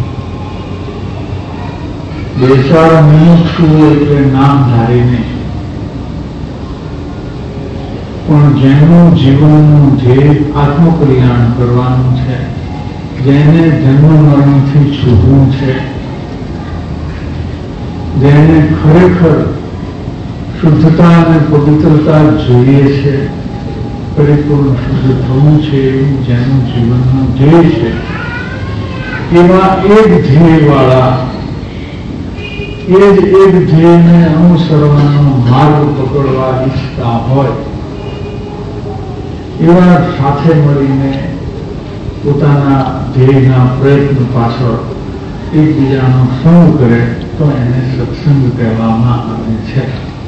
બે ચાર મુમુક્ષુઓ એટલે નામધારી નહીં, પણ જેનું જીવનનું ધ્યેય આત્મકલ્યાણ કરવાનું છે, જેને જન્મ મરણથી છૂટવું છે, જેને ખરેખર શુદ્ધતા અને પવિત્રતા જોઈએ છે, પરિપૂર્ણ શુદ્ધ થવું છે એવું જેનું જીવનનું ધ્યેય છે, એવા એક ધ્યેય વાળા એ જ એક ધ્યેયને અનુસરવાનો માર્ગ પકડવા ઈચ્છતા હોય એવા સાથે મળીને પોતાના ધ્યેયના પ્રયત્ન પાછળ એકબીજાનો સંગ કરે તો એને સત્સંગ કહેવામાં આવે છે.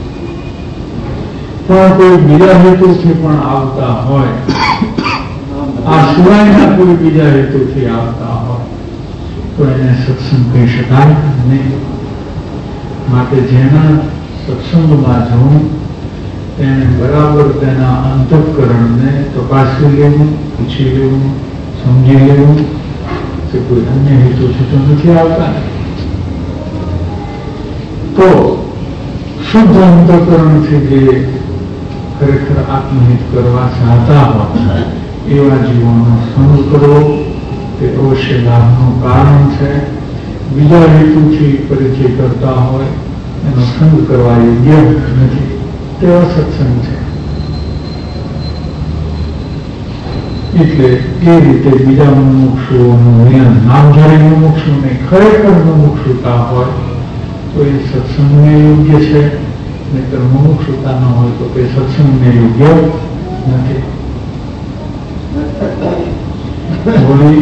પણ કોઈ બીજા હેતુથી પણ આવતા હોય, આ સિવાયના કોઈ બીજા હેતુથી આવતા હોય તો એને સત્સંગ કહી શકાય નહીં. માટે જેના સત્સંગમાં જવું તેને બરાબર તેના અંતઃકરણને તપાસી લેવું, પૂછી લેવું, સમજી લેવું કે કોઈ અન્ય હેતુથી તો નથી આવતા. તો શુદ્ધ અંતઃકરણથી જે ખરેખર આત્મહિત કરવા ચાહતા હોય એવા જીવોનો સંગ કરવો તે અવશ્ય લાભનું કારણ છે. બીજા હેતુથી પરિચય કરતા હોય એનો સંગ કરવા યોગ્ય નથી, તેવો સત્સંગ છે. એટલે એ રીતે બીજા મુમુક્ષુઓનું મિલન, નામધારી મુમુક્ષુને ખરેખર મુમુક્ષુતા હોય તો એ સત્સંગને યોગ્ય છે, નહીતર મુમુક્ષુતા ન હોય તો તે સત્સંગને યોગ્ય નથી. વળી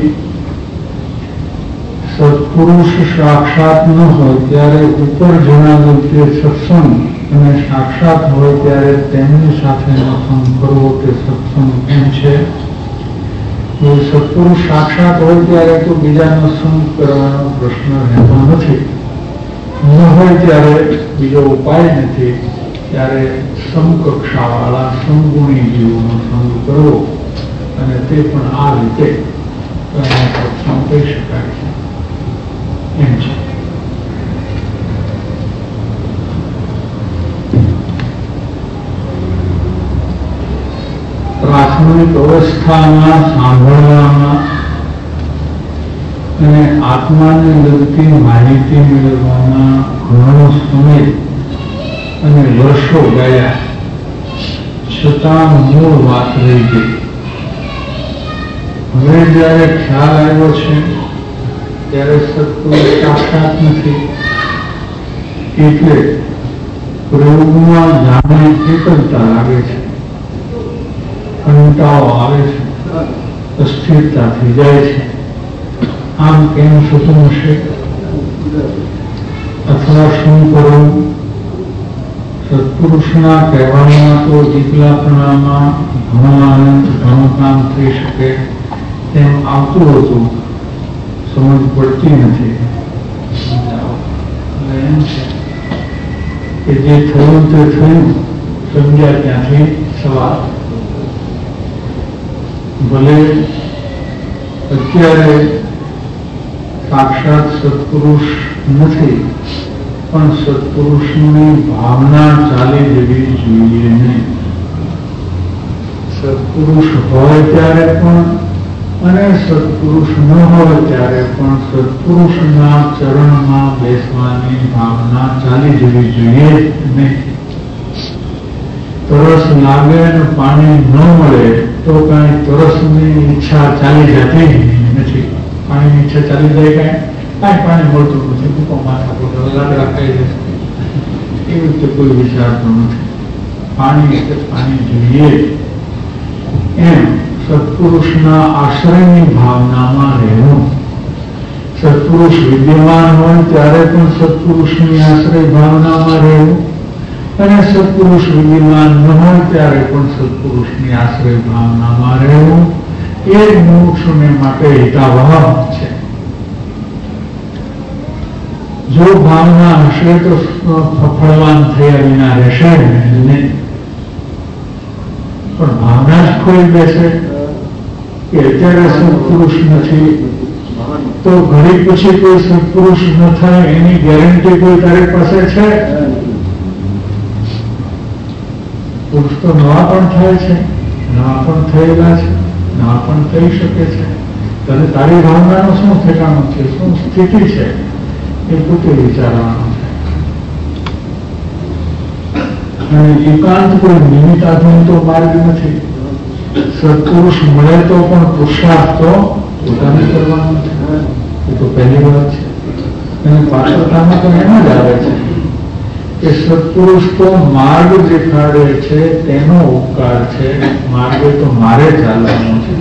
સત્પુરુષ સાક્ષાત ન હોય ત્યારે ઉપર જણાવેલ તે સત્સંગ અને સાક્ષાત હોય ત્યારે તેમની સાથેનો સંગ કરવો તે સત્સંગ એમ છે. સત્પુરુષ સાક્ષાત હોય ત્યારે તો બીજાનો સંગ કરવાનો પ્રશ્ન રહેતો નથી, ન હોય ત્યારે બીજો ઉપાય નથી. ત્યારે સમકક્ષાવાળા સમગુણી જીવોનો સંગ કરવો, અને તે પણ આ રીતે તો એને સત્સંગ કહી શકાય છે એમ છે. પ્રાથમિક અવસ્થામાં સાંભળવામાં અને આત્માને લગતી માહિતી મેળવવામાં ઘણો સમય અને વર્ષો ગયા, છતાં મૂળ વાત રહી ગઈ. હવે જયારે ખ્યાલ આવ્યો છે ત્યારે સત્પુરુષ સાક્ષાત નથી, એટલે પ્રયોગમાં જાણે એકલતા લાગે છે, કંટાળો આવે છે, અસ્થિરતા થઈ જાય છે. આમ કેમ થતું હશે? અથવા શું કરવું? સત્પુરુષના કહેવામાં તો એકલાપણામાં ઘણો આનંદ, ઘણું કામ થઈ શકે તેમ આવતું હતું, સમજ પડતી નથી. એમ છે કે જે થયું તે થયું, સમજ્યા ત્યાંથી સવાલ. ભલે અત્યારે સાક્ષાત સત્પુરુષ નથી, પણ સત્પુરુષની ભાવના ચાલી જવી જોઈએ નહીં. સત્પુરુષ હોય ત્યારે પણ અને સત્પુરુષ ન હોય ત્યારે પણ સત્પુરુષના ચરણમાં બેસવાની ભાવના ચાલી જવી જોઈએ નહીં. તરસ લાગે અને પાણી ન મળે તો કઈ તરસની ઈચ્છા ચાલી જતી નથી. પાણીની ઈચ્છા ચાલી જાય કઈ કઈ પાણી મળતું નથી, ભૂકો માથા પર લાકડા ખાઈ જશે, એવી રીતે કોઈ વિચારતો નથી. પાણી એટલે પાણી જોઈએ. એમ સત્પુરુષના આશ્રયની ભાવનામાં રહેવું. સત્પુરુષ વિદ્યમાન હોય ત્યારે પણ સત્પુરુષની આશ્રય ભાવનામાં રહેવું, અને સત્પુરુષ વિદ્યમાન ન હોય ત્યારે પણ સત્પુરુષની આશ્રય ભાવનામાં રહેવું એ મોક્ષને માટે હિતાવહ છે. જો ભાવના હશે તો ફળવાન થયા વિના રહેશે નહીં. પણ ભાવના જ ખોઈ બેસે કે અત્યારે સત્પુરુષ નથી તો ઘડી પછી કોઈ સત્પુરુષ ન થાય એની ગેરંટી કોઈ તારી પાસે છે? પુરુષ તો નવા પણ થાય છે, નવા પણ થયેલા છે, નવા પણ થઈ શકે છે. તને તારી ભાવનાનું શું ઠેકાણું છે, શું સ્થિતિ છે એ પોતે વિચારવાનું છે. અને એકાંત કોઈ નિમિત્તાધીન તો માર્ગ નથી. સત્પુરુષ મળે તો પણ પુરુષાર્થ તો પોતાને કરવાનો છે. એ તો પહેલી વાત છે. અને પાછળતામાં તો એમ જ આવે છે કે સત્પુરુષ તો માર્ગ દેખાડે છે, તેનો ઉપકાર છે. માર્ગે તો મારે ચાલવાનો છે.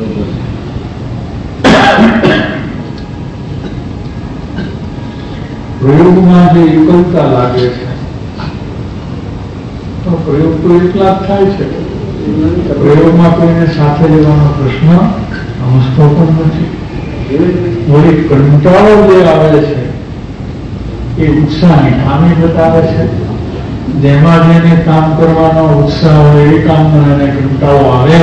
પ્રયોગમાં જે એકલતા લાગે છે તો પ્રયોગ તો એકલા જ થાય છે. પ્રયોગમાં કોઈને સાથે લેવાનો પ્રશ્ન સમજતો પણ નથી. વળી કંટાળો જે આવે છે એ ઉત્સાહની ખામી બતાવે છે. જેમાં જેને કામ કરવાનો ઉત્સાહ હોય એ કામમાં એને કંટાળો આવે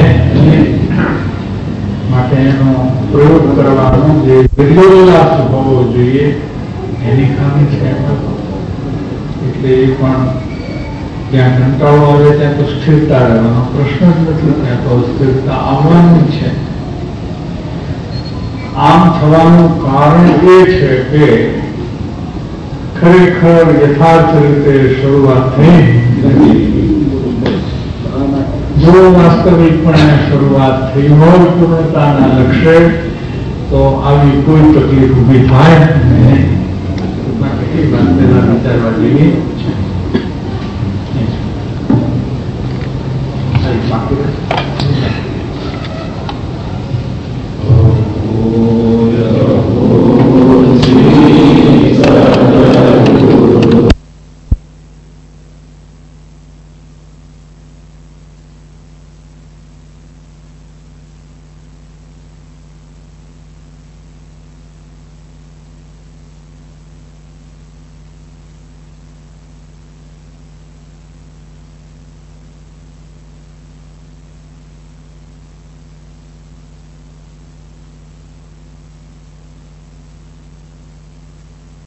માટે એનો પ્રયોગ કરવાનો જે વિરોધાભાસ હોવો જોઈએ એની ખામી છે. એટલે એ પણ જ્યાં કંટાળો આવે ત્યાં તો સ્થિરતા રહેવાનો પ્રશ્ન જ નથી, ત્યાં તો સ્થિરતા આવવાની છે. આમ થવાનું કારણ એ છે કે ખરેખર યથાર્થ રીતે શરૂઆત થઈ નથી. જો વાસ્તવિકપણે શરૂઆત થઈ હોય પૂર્ણતાના લક્ષ્ય તો આવી કોઈ તકલીફ ઊભી થાય નહીં. એ વાત પહેલા વિચારવા જેવી